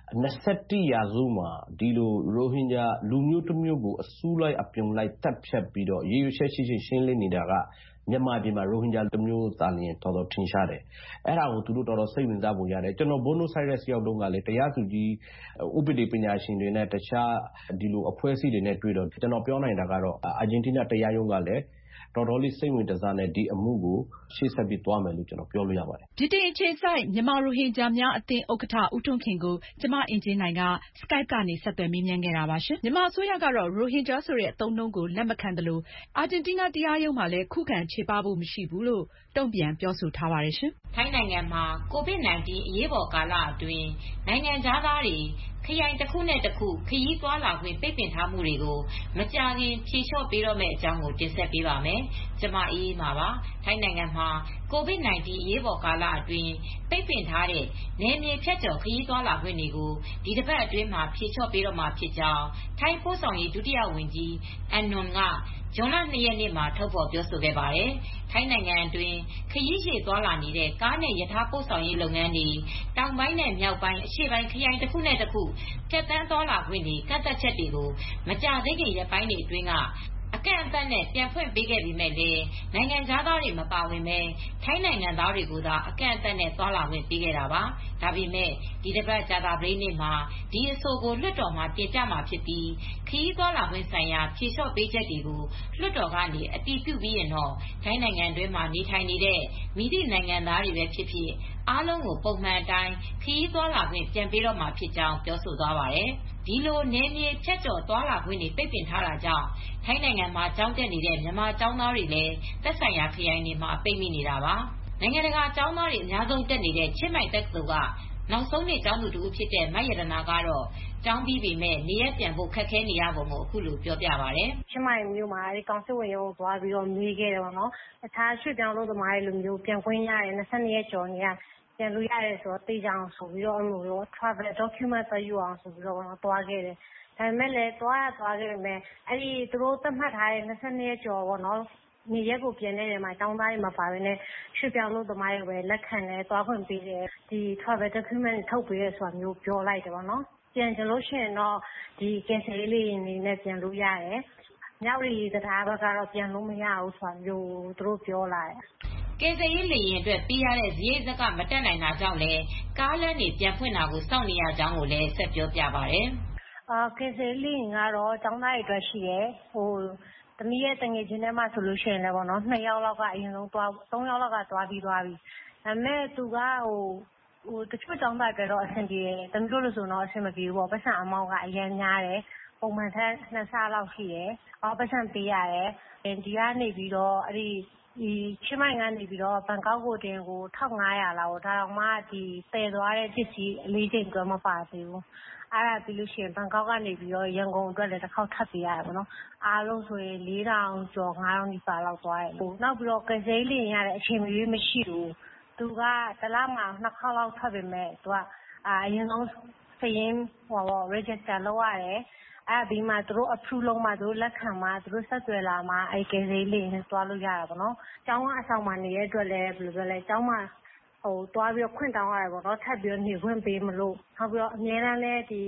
21ရာစုမှာဒီလိုရိုဟင်ဂျာလူမျိုးတစ်မျိုးကိုအစုလိုက်အပြုံလိုက်တပ်ဖြတ်ပြီးတော့ရည်ရွယ်ချက်ရှိရှင်းလင်းနေတာကမြန်မာပြည်မှာရိုဟင်ဂျာလူမျိုးသားလျင်တော်တော်ထင်ရှားတယ်အဲ့ဒါကိုသူတို့တော်တော်စိတ်ဝင်စားပုံရတယ်ကျွန်တော်ဘိုနိုဆိုက်ရက်စ်ရောက်တော့ကလည်းတရားသူကြီးဥပဒေပညာရှင်တွေနဲ့တခြားဒီလိုအဖွဲ့အစည်းတွေနဲ့တွေ့တော့ကျွန်တော်ပြောနိုင်တာကတော့အာဂျင်တီးနားတရားရုံးကလည်းတော်တော်လေးစိတ်ဝင်စားနဲ့ဒီအမှုကိုရှေ့ဆက်ပြီးသွားမယ်လို့ကျွန်တော်ပြောလို့ရပါတယ်ဗြိတိန်အခြေစိုက်မြန်မာရိုဟင်ဂျာများအသင်းဥက္ကဋ္ဌဦးထွန်းခင်ကိုကျမအင်ဂျင်နိုင်က Skype ကနေဆက်သွယ်မေးမြန်းခဲ့တာပါရှင်မြန်မာအစိုးရကတော့ရိုဟင်ဂျာဆိုတဲ့အသုံးအနှုန်းကိုလက်မခံသလိုအာဂျင်တီးနားတရားရုံးမှာလည်းခုခံချေပဖို့မရှိဘူးလို့တုံ့ပြန်ပြောဆိုထားပါတယ်ရှင်ထိုင်းနိုင်ငံမှာ COVID-19 အရေးပေါ်ကာလအတွင်းနိုင်ငံခြားသားတွေခရိုင်တစ်ခုနဲ့တစ်ခုခရီးသွားလာခွင့်ပိတ်ပင်ထားမှုတွေကိုမကြာခင်ဖြေလျှော့ပေးတော့မယ့်အကြောင်းကိုတင်ဆက်ပေးပါမယ်။ကျွန်မအေးမှာပါ။ထိုင်းနိုင်ငံမှာ COVID-19 အရေးပေါ်ကာလအတွင်းပိတ်ပင်ထားတဲ့နယ်မြေဖြတ်ကျော်ခရီးသွားလာခွင့်တွေကိုဒီတစ်ပတ်အတွင်းမှာဖြေလျှော့ပေးတော့မှာဖြစ်ကြောင်းထိုင်းပို့ဆောင်ရေးဒုတိယဝန်ကြီးအန်နွန်ကဇွန်လ 2 ရက်နေ့မှာထုတ်ဖော်ပြောဆိုခဲ့ပါတယ်။ထိုင်းနိုင်ငံအတွင်းခရီးရှည်သွားလာနေတဲ့ကားနဲ့ရထားပို့ဆောင်ရေးလုပ်ငန်းတွေတောင်ပိုင်းနဲ့မြောက်ပိုင်းအရှေ့ပိုင်းခရိုင်တစ်ခုနဲ့တစ်ခုဖြတ်သန်းသွားလာခွင့်တွေကန့်သတ်ချက်တွေကိုမကြာသေးခင်ရက်ပိုင်းတွေအတွင်းကအကန့်အသတ်နဲ့ပြန်ဖွင့်ပေးခဲ့ပေမဲ့လည်းနိုင်ငံခြားသားတွေမပါဝင်ပဲထိုင်းနိုင်ငံသားတွေကိုသာအကန့်အသတ်နဲ့သွားလာခွင့်ပေးခဲ့တာပါ။ဒါပေမဲ့ဒီတစ်ပတ်ကြာသပတေးနေ့မှာဒီအဆိုကိုလွှတ်တော်မှာတင်ပြမှာဖြစ်ပြီးခရီးသွားလာခွင့်ဆိုင်ရာဖြေလျှော့ပေးချက်တွေကိုလွှတ်တော်ကနေအတည်ပြုပြီးရင်တော့ထိုင်းနိုင်ငံတွင်းမှာနေထိုင်နေတဲ့မိသည့်နိုင်ငံသားတွေပဲဖြစ်ဖြစ်အားလုံးကိုပုံမှန်အတိုင်းခရီးသွားလာခွင့်ပြန်ပေးတော့မှာဖြစ်ကြောင်းပြောဆိုသွားပါတယ်။ဒီလိုနယ်မြေဖြတ်ကျော်သွားလာခွင့်တွေပိတ်ပင်ထားတာကြောင့်ထိုင်းနိုင်ငံမှာကျောင်းတက်နေတဲ့မြန်မာကျောင်းသားတွေလည်းသက်ဆိုင်ရာခရိုင်တွေမှာပိတ်မိနေတာပါ။နိုင်ငံတကာကျောင်းသားတွေအများဆုံးတက်နေတဲ့ချင်းမိုင်တက္ကသိုလ်ကနောက်ဆုံးနှစ်ကျောင်းသူတူဖြစ်တဲ့မရတနာကတော့ကျောင်းပြီးပေမဲ့နေရက်ပြန်ဖို့ခက်ခဲနေရပုံကိုအခုလိုပြောပြပါတယ်။ချင်းမိုင်မြို့မှာကောင်စစ်ဝင်ရုံးကိုသွားပြီးတော့မေးခဲ့တယ်ပေါ့နော်။အခြားရွှေ့ပြောင်းလို့သမားတွေလိုမျိုးပြန်ခွင့်ရတယ်22ရက်ကျော်နေရပြန်လို့ရတယ်ဆိုတော့တေချာအောင်ဆိုပြီးတော့အဲ့လိုမျိုး travel document သက်ယူအောင်ဆိုပြီးတော့သွားခဲ့တယ်။ဒါပေမဲ့လည်းသွားခဲ့ပေမဲ့အဲ့ဒီသူတို့သတ်မှတ်ထားတဲ့22ရက်ကျော်ပေါ့နော်။နေရက်ကိုပြန်နေတယ်မှာကျောင်းသားတွေမှာပါပဲနဲ့ရွှေ့ပြောင်းလို့သမားတွေပဲလက်ခံတယ်သွားခွင့်ပေးတယ်ဒီ travel document ထုတ်ပေးရဆိုတာမျိုးပြောလိုက်တယ်ပေါ့နော်။ပြန်ကြလို့ရှိရင်တော့ဒီကင်ဆယ်ရေးလေးနေနဲ့ပြန်လို့ရတယ်။မြောက်ရီတရားဘက်ကတော့ပြန်လို့မရဘူးဆိုတာမျိုးသူတို့ပြောလာတယ်ကယ်ဆယ်ရေးလေယာဉ်အတွက်ပေးရတဲ့ဈေးစကမတက်နိုင်တာကြောင့်လည်းကားလမ်းတွေပြန်ဖွင့်တာကိုစောင့်နေရကြောင်းကိုလည်းဆက်ပြောပြပါတယ်ကယ်ဆယ်ရေးလေယာဉ်ကတော့ကျောင်းသားတွေအတွက်ရှိတယ်။သမီးရဲ့တငယ်ချင်းထဲမှာဆိုလို့ရှိရင်လည်းပေါ့နော်2ယောက်လောက်ကအရင်ဆုံးသွား3ယောက်ကသွားပြီးဒါပေမဲ့သူကတချို့ကျောင်းသားတွေတော့အဆင်ပြေတယ်။သမီးတို့လို့ဆိုတော့အဆင်မပြေဘူးပေါ့ပတ်စံအမောင်းကအရင်များတယ်။ပုံမှန်ထက်2ဆလောက်ရှိတယ်။ပတ်စံပေးရတယ်။ဒီကနေပြီးတော့အဲ့ဒီချင်းမိုင်ကနေပြီးတော့ဘန်ကောက်ကိုတင်ကို1500လောက်ဒါတော့မှဒီတည်သွားတဲ့ပစ္စည်း4ချိန်ကျော်မပါသေးဘူး။အဲ့ဒါပြီးလို့ရှိရင်ဘန်ကောက်ကနေပြီးတော့ရန်ကုန်အတွက်လည်းတစ်ခေါက်ထပ်ပေးရတယ်ပေါ့နော်။အားလုံးဆိုရင်4000ကျော်5000ဒီပါလောက်သွားတယ်။နောက်ပြီးတော့ကယ်ဆယ်ရေးလေယာဉ်ရတဲ့အချိန်မရွေးမရှိဘူး။သူကတစ်လမှာ2ခေါက်လောက်ထွက်ပေမဲ့သူကအရင်ဆုံးစာရင်းregister လုပ်ရတယ်။အဲ့ဒီမှာသူတို့ approve လုပ်မှသူတို့လက်ခံမှသူတို့ဆက်သွယ်လာမှအဲ့ကယ်ဆယ်ရေးလေယာဉ်သွားလို့ရတာပေါ့နော်။ကျောင်းကအဆောင်မှာနေတဲ့အတွက်လည်းဘယ်လိုပြောလဲကျောင်းမှာသွားပြီးခွင့်တောင်းရတယ်ပေါ့နော်ထပ်ပြီးနေခွင့်ပေးမလို့နောက်ပြီးတော့အများအားလည်းဒီ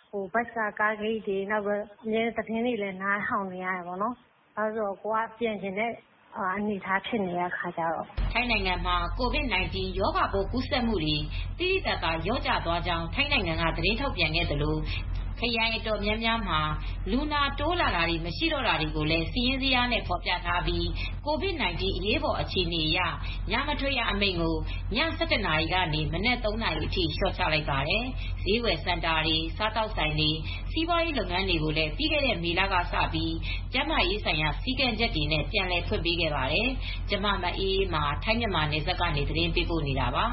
ဘတ်စာကားဂိတ်တွေနောက်ပြီးအမြဲသတင်းတွေလည်းနားထောင်နေရတယ်ပေါ့နော်။အဲဆိုတော့ကိုကပြန်ချင်တဲ့အနေအထားဖြစ်နေတဲ့အခါကျတော့ထိုင်းနိုင်ငံမှာ COVID-19 ရောဂါပိုးကူးစက်မှုတွေတိတိကျကျလျော့ကျသွားကြောင်းထိုင်းနိုင်ငံကသတင်းထုတ်ပြန်ခဲ့သလိုခရိုင်အတော်များများမှာလူနာတိုးလာတာတွေမရှိတော့တာတွေကိုလည်းစီးရင်စည်းအားနဲ့ဖော်ပြထားပြီး COVID-19 အရေးပေါ်အခြေအနေအရညမထွက်ရအမိန့်ကိုည 17 နာရီကနေမနက် 3 နာရီအထိလျှော့ချလိုက်ပါတယ်။ဈေးဝယ်စင်တာတွေစားတောက်ဆိုင်တွေစီးပွားရေးလုပ်ငန်းတွေကိုလည်းပြီးခဲ့တဲ့မေလကစပြီးကျန်းမာရေးဆိုင်ရာစည်းကမ်းချက်တွေနဲ့ပြန်လည်ဖွင့်ပေးခဲ့ပါတယ်။ကျမမအေးမှာထိုင်းမြန်မာနယ်စပ်ကနေသတင်းပေးပို့နေတာပါ။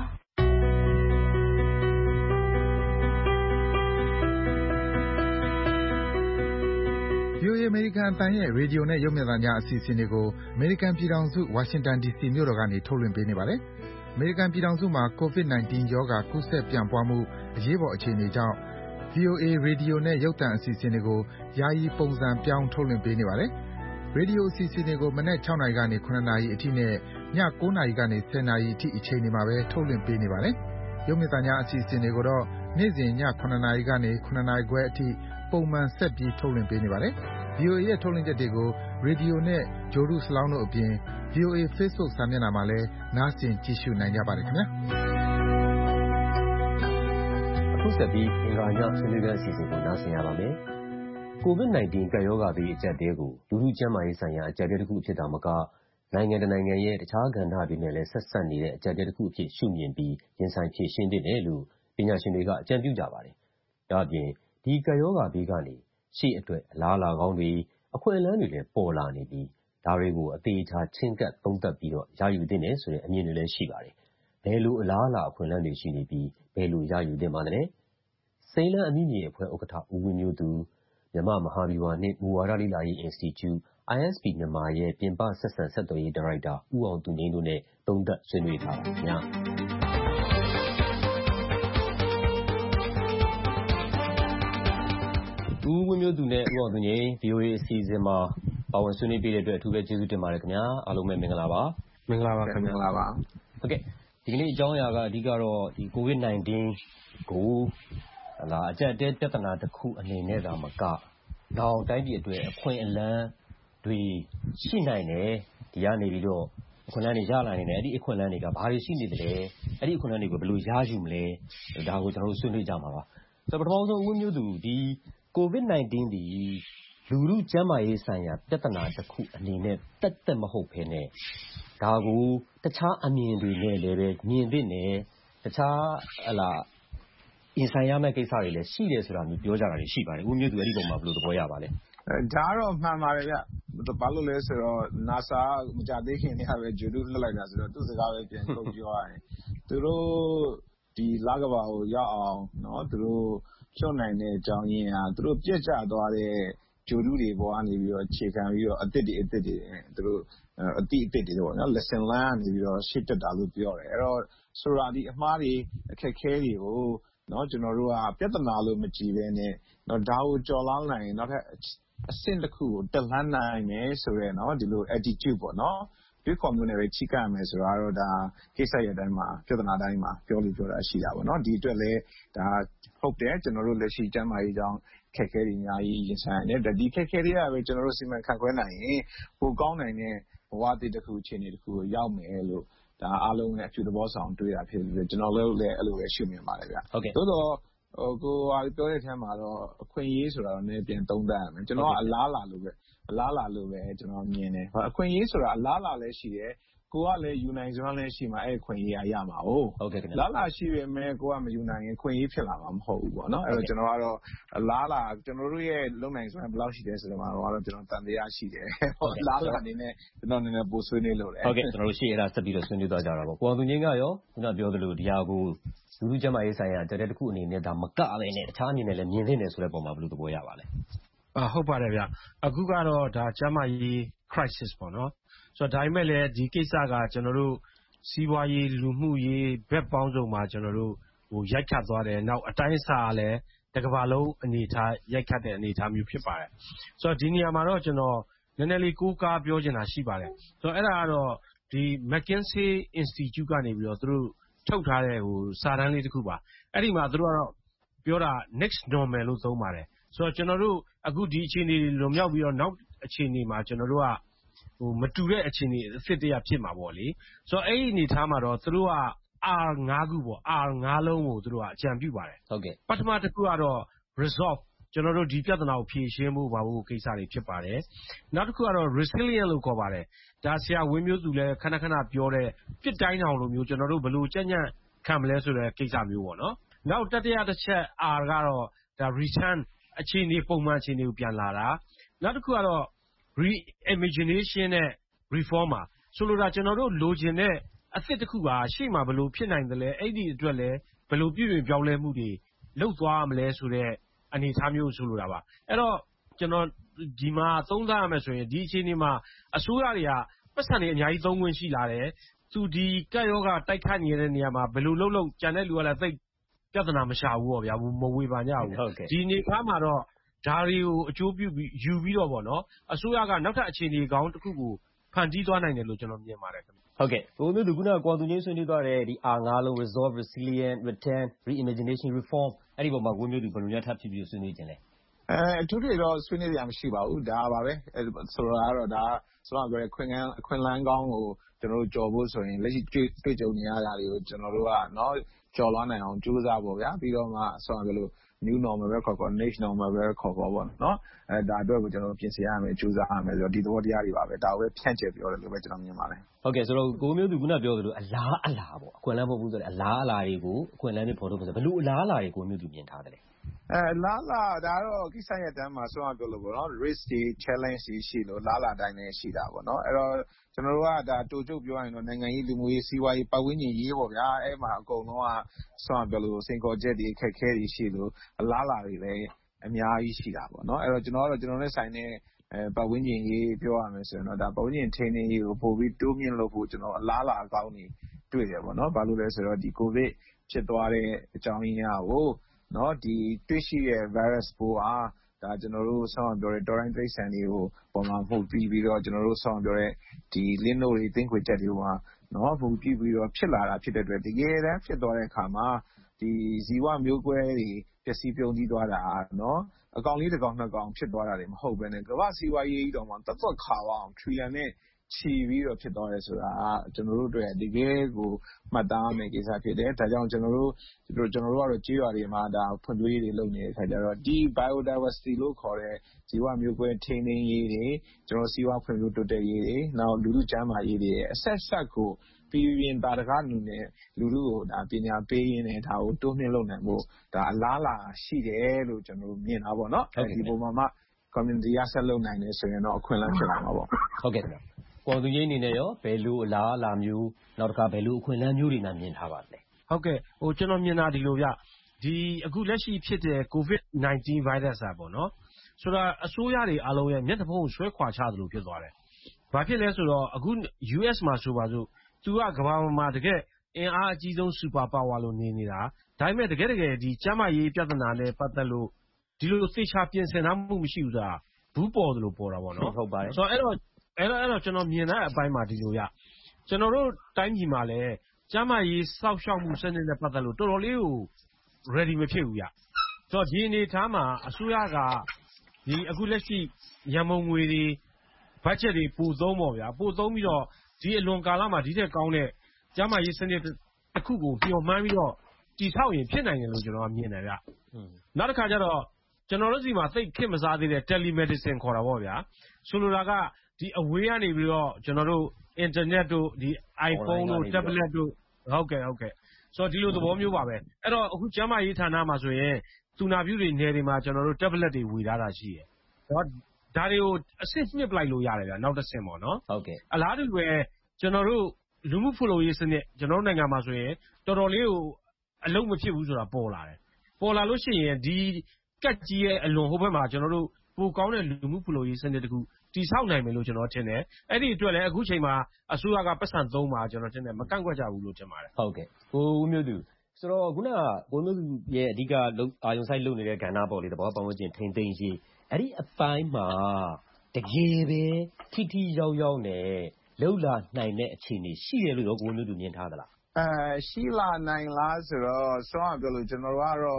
VOA အမေရိကန်အသံရဲ့ရေဒီယိုနဲ့ရုပ်မြင်သံကြားအစီအစဉ်တွေကိုအမေရိကန်ပြည်ထောင်စုဝါရှင်တန် DC မြို့တော်ကနေထုတ်လွှင့်ပေးနေပါတယ်။အမေရိကန်ပြည်ထောင်စုမှာ COVID-19 ရောဂါကူးစက်ပြန့်ပွားမှုအရေးပေါ်အခြေအနေကြောင့် VOA ရေဒီယိုနဲ့ရုပ်သံအစီအစဉ်တွေကိုယာယီပုံစံပြောင်းထုတ်လွှင့်ပေးနေပါတယ်။ရေဒီယိုအစီအစဉ်တွေကိုမနက် 6 နာရီကနေ 7 နာရီအထိနဲ့ည 9 နာရီကနေ 10 နာရီအထိအချိန်တွေမှာပဲထုတ်လွှင့်ပေးနေပါတယ်။ရုပ်မြင်သံကြားအစီအစဉ်တွေကိုတော့နေ့စဉ်ည 7 နာရီကနေ 7 နာရီခွဲအထိပုံမှန်ဆက်ပြီးထုတ်လွှင့်ပေးနေပါတယ်။ VOA ရဲ့ထုတ်လွှင့်ချက်တွေကိုရေဒီယိုနဲ့ဂြိုလ်တုစလောင်းတို့အပြင် VOA Facebook စာမျက်နှာမှာလည်းနားဆင်ကြည့်ရှုနိုင်ကြပါတယ်ခင်ဗျာ။အခုဆက်ပြီးအင်္ဂါညဆွေးနွေးပွဲအစီအစဉ်ကိုနားဆင်ရပါမယ်။ COVID-19 ကပ်ရောဂါဘေးအကျပ်အတည်းကိုလူထုကျန်းမာရေးဆိုင်ရာအကျပ်အတည်းတစ်ခုအဖြစ်သာမကနိုင်ငံတနိုင်ငံရဲ့တခြားကဏ္ဍတွေနဲ့လည်းဆက်စပ်နေတဲ့အကျပ်အတည်းတစ်ခုအဖြစ်ရှုမြင်ပြီးရင်ဆိုင်ဖြေရှင်းသင့်တယ်လို့ပညာရှင်တွေကအကြံပြုကြပါတယ်။ဒါ့အပြင်ဒီကပ်ရောဂါဘေးကနေရှေ့အတွက်အလားအလာကောင်းတွေအခွင့်အလမ်းတွေလည်းပေါ်လာနေပြီးဒါတွေကိုအသေးချာချင်းကပ်သုံးသပ်ပြီးတော့ရယူသင့်တယ်ဆိုတဲ့အမြင်တွေလည်းရှိပါတယ်။ဘယ်လိုအလားအလာအခွင့်အလမ်းတွေရှိနေပြီးဘယ်လိုရယူသင့်ပါသလဲ။စိန်လန်းအမိမြေအဖွဲ့ဥက္ကဋ္ဌဦးဝင်းမျိုးသူမြန်မာမဟာဗျူဟာနှင့်မူဝါဒလေ့လာရေး Institute ISP မြန်မာရဲ့ပြင်ပဆက်ဆံဆက်သွယ်ရေးဒါရိုက်တာဦးအောင်သူငြိမ်းတို့နဲ့သုံးသပ်ဆွေးနွေးထားပါခင်ဗျာ။ဦးဝင်းမျိုးသူနဲ့ဦးအောင်သူငြိမ်း VOA အစီအစဉ်မှာပါဝင်ဆွေးနွေးပေးတဲ့အတွက်အထူးပဲကျေးဇူးတင်ပါတယ်ခင်ဗျာအားလုံးပဲမင်္ဂလာပါမင်္ဂလာပါခင်ဗျာမင်္ဂလာပါဟုတ်ကဲ့ဒီကနေ့အကြောင်းအရာကအဓိကတော့ဒီ COVID-19 ကိုအကျပ်အတည်းပြဿနာတစ်ခုအနေနဲ့ဒါမကနောက်တိုင်းပြည်အတွက်အခွင့်အလမ်းတွေရှိနိုင်တယ်ဒီကနေပြီးတော့အခွင့်အလမ်းတွေရလာနေတယ်အဲ့ဒီအခွင့်အလမ်းတွေကဘာတွေရှိနေတယ်အဲ့ဒီအခွင့်အလမ်းတွေကိုဘယ်လိုရယူမလဲဒါကိုကျွန်တော်တို့ဆွေးနွေးကြမှာပါဆိုတော့ပထမဆုံးဦးမျိုးသူဒီ COVID-19 ဒီလူထုကျန်းမာရေးဆိုင်ရာပြဿနာတစ်ခုအနေနဲ့တက်မဟုတ်ဘဲနဲ့ဒါကိုတခြားအမြင်တွေနဲ့လည်းပဲမြင်သင့်တယ်တခြားရင်ဆိုင်ရမယ့်ကိစ္စတွေလည်းရှိတယ်ဆိုတာမျိုးပြောကြတာတွေရှိပါတယ်ဦးမျိုးသူအဲ့ဒီပုံမှာဘယ်လိုသဘောရပါလဲဒါကတော့မှန်ပါတယ်ဗျဘာလို့လဲဆိုတော့ NASA မကြသေးခင်တည်းကပဲဂျိုဒုလွှတ်လိုက်တာဆိုတော့သူ့စကားပဲပြန်ထုတ်ပြောရတယ်သူတို့ဒီလကဘာကိုရောက်အောင်เนาะသူတို့ဖြုတ်နိုင်တဲ့အကြောင်းရင်းဟာသူတို့ပြက်ကျသွားတဲ့ဂျိုဒုတွေပေါ်ကနေပြီးတော့ခြေခံပြီးတော့အသစ်တွေသူတို့အသစ်တွေပေါ့နော် lesson learn ကနေပြီးတော့ရှေ့တက်တာလို့ပြောတယ်အဲ့တော့ဆိုတာဒီအမှားတွေအခက်ခဲတွေကိုเนาะကျွန်တော်တို့ကပြဿနာလို့မကြည့်ဘဲနဲ့เนาะဒါကိုကြော်လောင်းနိုင်နောက်ထပ်အဆင့်တစ်ခုကိုတက်လှမ်းနိုင်မယ်ဆိုရဲเนาะဒီလို attitude ပေါ့เนาะဒီ community နဲ့ချိကပ်မယ်ဆိုတာတော့ဒါကိစ္စရဲ့အတိုင်းမှာပြဿနာတိုင်းမှာပြောတာရှိတာပေါ့เนาะဒီအတွက်လည်းဒါဟုတ်တယ်ကျွန်တော်တို့လက်ရှိကျန်းမာရေးကြောင်းခက်ခဲတွေအများကြီးရင်ဆိုင်ရတယ်ဒီခက်ခဲတွေကပဲကျွန်တော်တို့စီမံခန့်ခွဲနိုင်ရင်ပိုကောင်းနိုင်တဲ့ဘဝတည်တစ်ခုအခြေအနေတစ်ခုကိုရောက်မယ်လို့ဒါအားလုံးနဲ့အဖြူသဘောဆောင်တွေ့တာဖြစ်ပြီးကျွန်တော်လည်းအဲ့လိုပဲရှုမြင်ပါတယ်ဗျသို့တော့ကိုပြောတဲ့အထက်မှာတော့အခွင့်အရေးဆိုတာတော့နည်းပြန်သုံးသပ်ရမယ်ကျွန်တော်ကအလားလာလို့ပဲကျွန်တော်မြင်တယ်အခွင့်အရေးဆိုတာအလားလာလည်းရှိတယ်ကိုကလည်းယူနိုင်စွမ်းလည်းရှိမှာအဲ့ခွင့်ရေးရမှာဟုတ်ကဲ့ခင်ဗျလာလာရှိပေမဲ့ကိုကမယူနိုင်ရင်ခွင့်ရေးဖြစ်လာမှာမဟုတ်ဘူးပေါ့နော်အဲ့တော့ကျွန်တော်ကတော့လာလာကျွန်တော်တို့ရဲ့လုံနိုင်စွမ်းဘယ်လောက်ရှိတယ်ဆိုတော့ကတော့ကျွန်တော်တန်တရားရှိတယ်လာလာအနေနဲ့ကျွန်တော်နည်းနည်းပို့ဆွေးနေလို့လေဟုတ်ကဲ့ကျွန်တော်တို့ရှေ့အဲ့ဒါဆက်ပြီးတော့ဆွေးနွေးသွားကြတာပေါ့ကိုအောင်သူငင်းကရောခုနပြောသလိုဒီဟာကိုလူလူကျန်းမာရေးဆိုင်ရာတရက်တစ်ခုအနေနဲ့ဒါမကပဲနဲ့တခြားအနေနဲ့လည်းမြင်သင့်တယ်ဆိုတဲ့ပုံမှာဘယ်လိုသဘောရပါလဲဟုတ်ပါတယ်ဗျအခုကတော့ဒါကျန်းမာရေး crisis ပေါ့နော်ဆိုတော့ဒါပေမဲ့လည်းဒီကိစ္စကကျွန်တော်တို့စီးပွားရေးလူမှုရေးဘက်ပေါင်းစုံမှာကျွန်တော်တို့ရိုက်ခတ်သွားတယ်နောက်အတိုင်းအဆကလည်းတစ်ကမ္ဘာလုံးအနေထားရိုက်ခတ်တဲ့အနေထားမျိုးဖြစ်ပါတယ်ဆိုတော့ဒီနေရာမှာတော့ကျွန်တော်နည်းနည်းလေးကိုးကားပြောချင်တာရှိပါတယ်ဆိုတော့အဲ့ဒါကတော့ဒီ McKinsey Institute ကနေပြီးတော့သူတို့ထုတ်ထားတဲ့စာတမ်းလေးတစ်ခုပါအဲ့ဒီမှာသူတို့ကတော့ပြောတာ next normal လို့သုံးပါတယ်ဆိုတော့ကျွန်တော်တို့အခုဒီအခြေအနေလွန်မြောက်ပြီးတော့နောက်အခြေအနေမှာကျွန်တော်တို့ကမတူတဲ့အခြေအနေအစ်စ်တရားဖြစ်မှာပေါ့လေဆိုတော့အဲ့ဒီအနေထားမှာတော့သူတို့က R5 ခုပေါ့ R5 လုံးကိုသူတို့ကအကြံပြုပါတယ်ဟုတ်ကဲ့ပထမတစ်ခုကတော့ resolve ကျွန်တော်တို့ဒီပြဿနာကိုဖြေရှင်းဖို့ပါဖို့ကိစ္စတွေဖြစ်ပါတယ်နောက်တစ်ခုကတော့ resilient လို့ခေါ်ပါတယ်ဒါဆရာဝင်းမျိုးသူလည်းခဏခဏပြောတဲ့ပြစ်တိုင်းအောင်လိုမျိုးကျွန်တော်တို့ဘယ်လိုကြံ့ကြံ့ခံမလဲဆိုတဲ့ကိစ္စမျိုးပေါ့နော်နောက်တတိယတစ်ချက် R ကတော့ဒါ return အခြေအနေပုံမှန်အခြေအနေကိုပြန်လာတာနောက်တစ်ခုကတော့ reimagination နဲ့ reform ပါဆိုလိုတာကျွန်တော်တို့လိုချင်တဲ့အသစ်တစ်ခုကရှေ့မှာဘယ်လိုဖြစ်နိုင်သလဲအဲ့ဒီအတွက်လည်းဘယ်လိုပြည်ပြင်ပြောင်းလဲမှုတွေလုပ်သွားမလဲဆိုတဲ့အနေအထားမျိုးဆိုလိုတာပါအဲ့တော့ကျွန်တော်ဒီမှာသုံးသပ်ရမယ်ဆိုရင်ဒီအခြေအနေမှာအစိုးရတွေကပတ်စံတွေအများကြီးသုံးခွင့်ရှိလာတယ်သူဒီကက်ယောဂတိုက်ခိုက်နေတဲ့နေရာမှာဘယ်လိုလုပ်ကြံတဲ့လူကလည်းသိပြဿနာမရှာဘူးပေါ့ဗျာမဝေပါညဘူးဒီနေသားမှာတော့ဒါတွေကိုအကျိုးပြုပြီးယူပြီးတော့ပေါ့နော်အစိုးရကနောက်ထပ်အခြေအနေကောင်းတစ်ခုကိုဖန်တီးသွားနိုင်တယ်လို့ကျွန်တော်မြင်ပါတယ်ဟုတ်ကဲ့ကိုမျိုးသူကကွာသူချင်းဆွေးနွေးသွားတဲ့ဒီ R5 လုံး resolve resilient return reimagination reform အဲ့ဒီပုံမှာကိုမျိုးသူဘယ်လိုများထပ်ဖြစ်ပြီးဆွေးနွေးခြင်းလဲအထူးတွေတော့ဆွေးနွေးရမရှိပါဘူးဒါပါပဲဆိုတော့ဒါဆိုတော့ပြောရခွင့်လန်းကောင်းကိုကျွန်တော်တို့ကြော်ဖို့ဆိုရင်လက်ရှိတွေ့ကြုံနေရတာတွေကိုကျွန်တော်တို့ကเนาะကြော်လွှမ်းနိုင်အောင်ကြိုးစားဖို့ဗျာပြီးတော့မှဆိုတော့ပြောလို့ new normal ပဲခေါ်next normal ပဲခေါ်ပေါ့เนาะဒါအတွက်ကိုကျွန်တော်တို့ပြင်ဆင်ရမယ်ကြိုးစားရမယ်ဆိုတော့ဒီသဘောတရားတွေပါပဲဒါကိုပဲဖြန့်ကျက်ပြောတယ်လို့ပဲကျွန်တော်မြင်ပါတယ်ဟုတ်ကဲ့ဆိုတော့ကိုမျိုးသူကပြောသလိုအလားပေါ့အခွင့်အလမ်းဖို့ဘူးဆိုတယ်အလားတွေကိုအခွင့်အလမ်းတွေပေါ်ထုတ်ဖို့ဆိုဘယ်လိုအလားတွေကိုမျိုးသူမြင်ထားတယ်လဲလားဒါတော့ကိစ္စရပ်တန်းမှာဆိုတော့ပြောလို့ပေါ့နော် risk တွေ challenge တွေရှိလို့လားတိုင်းလည်းရှိတာပေါ့နော်အဲ့တော့ကျွန်တော်တို့ကဒါတူချုပ်ပြောရင်တော့နိုင်ငံရေးလူမှုရေးစီးပွားရေးပတ်ဝန်းကျင်ရေးပေါ့ဗျာအဲ့မှာအကုန်လုံးကဆိုတော့ပြောလို့စင်ကော်ချက်တွေခက်ခဲတွေရှိလို့အလားတွေလည်းအများကြီးရှိတာပေါ့နော်အဲ့တော့ကျွန်တော်နဲ့ဆိုင်တဲ့ပတ်ဝန်းကျင်ရေးပြောရမယ်ဆိုရင်တော့ဒါပတ်ဝန်းကျင်ထိန်းသိမ်းရေးကိုပို့ပြီးတိုးမြင့်လုပ်ဖို့ကျွန်တော်အလားအကောင်းတွေတွေ့တယ်ပေါ့နော်ဘာလို့လဲဆိုတော့ဒီကိုဗစ်ဖြစ်သွားတဲ့အကြောင်းရင်းကိုနော်ဒီတွေ့ရှိတဲ့ virus ပိုးအားဒါကျွန်တော်တို့ဆောင်းပြောတဲ့တော်တိုင်းတိရစ္ဆာန်တွေကိုပုံမှန်မှုပြီးတော့ကျွန်တော်တို့ဆောင်းပြောတဲ့ဒီလင်းတို့တွေတင်းခွေချက်တွေကနော်ပုံပြီးတော့ဖြစ်လာတာဖြစ်တဲ့အတွက်တကယ်တမ်းဖြစ်သွားတဲ့အခါမှာဒီဇီဝမျိုးကွဲတွေပျက်စီးပြုန်းတီးသွားတာနော်အကောင်လေးတစ်ကောင်နှစ်ကောင်ဖြစ်သွားတာတွေမဟုတ်ဘဲနဲ့ကမ္ဘာစီးပွားရေးတော်မှာသက်ခါအောင်ထရီလန်နဲ့ချီပြီးတော့ဖြစ်သွားတယ်ဆိုတာကျွန်တော်တို့အတွက်တကယ်ကိုမှတ်သားမယ့်ကိစ္စဖြစ်တယ်ဒါကြောင့်ကျွန်တော်တို့ကတော့ကြေးရွာတွေမှာဒါဖွံ့ဖြိုးရေးတွေလုပ်နေတဲ့အခါကျတော့ဒီ biodiversity လို့ခေါ်တဲ့ဇီဝမျိုးကွဲထိန်းသိမ်းရေးတွေကျွန်တော်စီးပွားဖွံ့ဖြိုးတိုးတက်ရေးတွေနောက်လူထုကျန်းမာရေးတွေအဆက်ကိုပြည်ပြင်းတာတကားလူနဲ့လူထုကိုဒါပညာပေးရင်းနဲ့ဒါကိုတိုးမြင့်လုပ်နိုင်ဖို့ဒါအလားလာရှိတယ်လို့ကျွန်တော်မြင်တာပေါ့နော်ဒီပုံမှာ community ရဆက်လုပ်နိုင်တယ်ဆိုရင်တော့အခွင့်အလမ်းဖြစ်လာမှာပေါ့ဟုတ်ကဲ့ကွန်သူကြီးအနေနဲ့ရောဘယ်လိုအလားအလာမျိုးနောက်တစ်ခါဘယ်လိုအခွင့်အလမ်းမျိုးတွေနဲ့မြင်ထားပါလဲဟုတ်ကဲ့ကျွန်တော်မြင်တာဒီလိုဗျဒီအခုလက်ရှိဖြစ်တဲ့ COVID-19 virus ပေါ့နော်ဆိုတော့အစိုးရတွေအားလုံးရဲ့မျက်နှာဖုံးကိုဆွဲခွာချသလိုဖြစ်သွားတယ်ဘာဖြစ်လဲဆိုတော့အခု US မှာဆိုပါစို့သူကကမ္ဘာမှာတကယ်အင်အားအကြီးဆုံး super power လို့နေနေတာဒါပေမဲ့တကယ်ဒီကျန်းမာရေးပြဿနာနဲ့ပတ်သက်လို့ဒီလိုသေချာပြင်ဆင်ထားမှုမရှိဘူးဆိုတာဘူးပေါ်သလိုပေါ်တာပေါ့နော်ဟုတ်ပါတယ်ဆိုတော့အဲ့တော့ကျွန်တော်မြင်တဲ့အပိုင်းမှာဒီလိုရကျွန်တော်တို့တိုင်းပြည်မှာလည်းကျန်းမာရေးစောင့်ရှောက်မှုစနစ်နဲ့ပတ်သက်လို့တော်တော်လေးကို ready မဖြစ်ဘူးရဆိုတော့ဒီအနေထားမှာအစိုးရကဒီအခုလက်ရှိရန်ပုံငွေတွေ budget တွေပိုသုံးပေါ့ဗျာပိုသုံးပြီးတော့ဒီအလွန်ကာလမှာဒီထက်ကောင်းတဲ့ကျန်းမာရေးစနစ်တစ်ခုကိုမျှော်မှန်းပြီးတော့တည်ဆောက်ရင်ဖြစ်နိုင်တယ်လို့ကျွန်တော်မြင်တယ်ဗျနောက်တစ်ခါကျတော့ကျွန်တော်တို့စီမှာသိခေတ်မစားသေးတဲ့ telemedicine ခေါ်တာပေါ့ဗျာဆိုလိုတာကဒီအဝေးကနေပြီးတော့ကျွန်တော်တို့ internet တို့ဒီ iPhone တို့ tablet တို့ဟုတ်ကဲ့ဆိုတော့ဒီလိုသဘောမျိုးပါပဲအဲ့တော့အခုကျန်းမာရေးဌာနမှာဆိုရင်သူနာပြုတွေနယ်တွေမှာကျွန်တော်တို့ tablet တွေဝေထားတာရှိတယ်ဒါတွေကိုအဆင့်ညှစ်ပလိုက်လို့ရတယ်ဗျာနောက်တစ်ဆင့်ပေါ့နော်ဟုတ်ကဲ့အလားတူပဲကျွန်တော်တို့လူမှုဖူလုံရေးစနစ်ကျွန်တော်တို့နိုင်ငံမှာဆိုရင်တော်တော်လေးကိုအလုံးမဖြစ်ဘူးဆိုတာပေါ်လာတယ်ပေါ်လာလို့ရှိရင်ဒီကက်ကြီးရဲ့အလွန်ဟိုဘက်မှာကျွန်တော်တို့ပိုကောင်းတဲ့လူမှုဖူလုံရေးစနစ်တခုတည်ဆောက်နိုင်မယ်လို့ကျွန်တော်ထင်တယ်အဲ့ဒီအတွက်လည်းအခုချိန်မှာအစိုးရကပတ်စံသုံးပါကျွန်တော်ထင်တယ်မကန့်ကွက်ကြဘူးလို့ထင်ပါတယ်ဟုတ်ကဲ့ကိုဦးမျိုးသူဆိုတော့ခုနကကိုမျိုးသူရဲ့အဓိကအာယုံဆိုင်လုပ်နေတဲ့ကဏ္ဍပေါ်လေတဘောပတ်ဝန်းကျင်ထိန်းသိမ်းရေးအဲ့ဒီအပိုင်းမှာတကယ်ပဲထိရောက်နဲ့လောက်လာနိုင်တဲ့အခြေအနေရှိတယ်လို့ကိုမျိုးသူမြင်ထားသလားရှိလာနိုင်လားဆိုတော့ဆောင်းပြောလို့ကျွန်တော်တို့ကတော့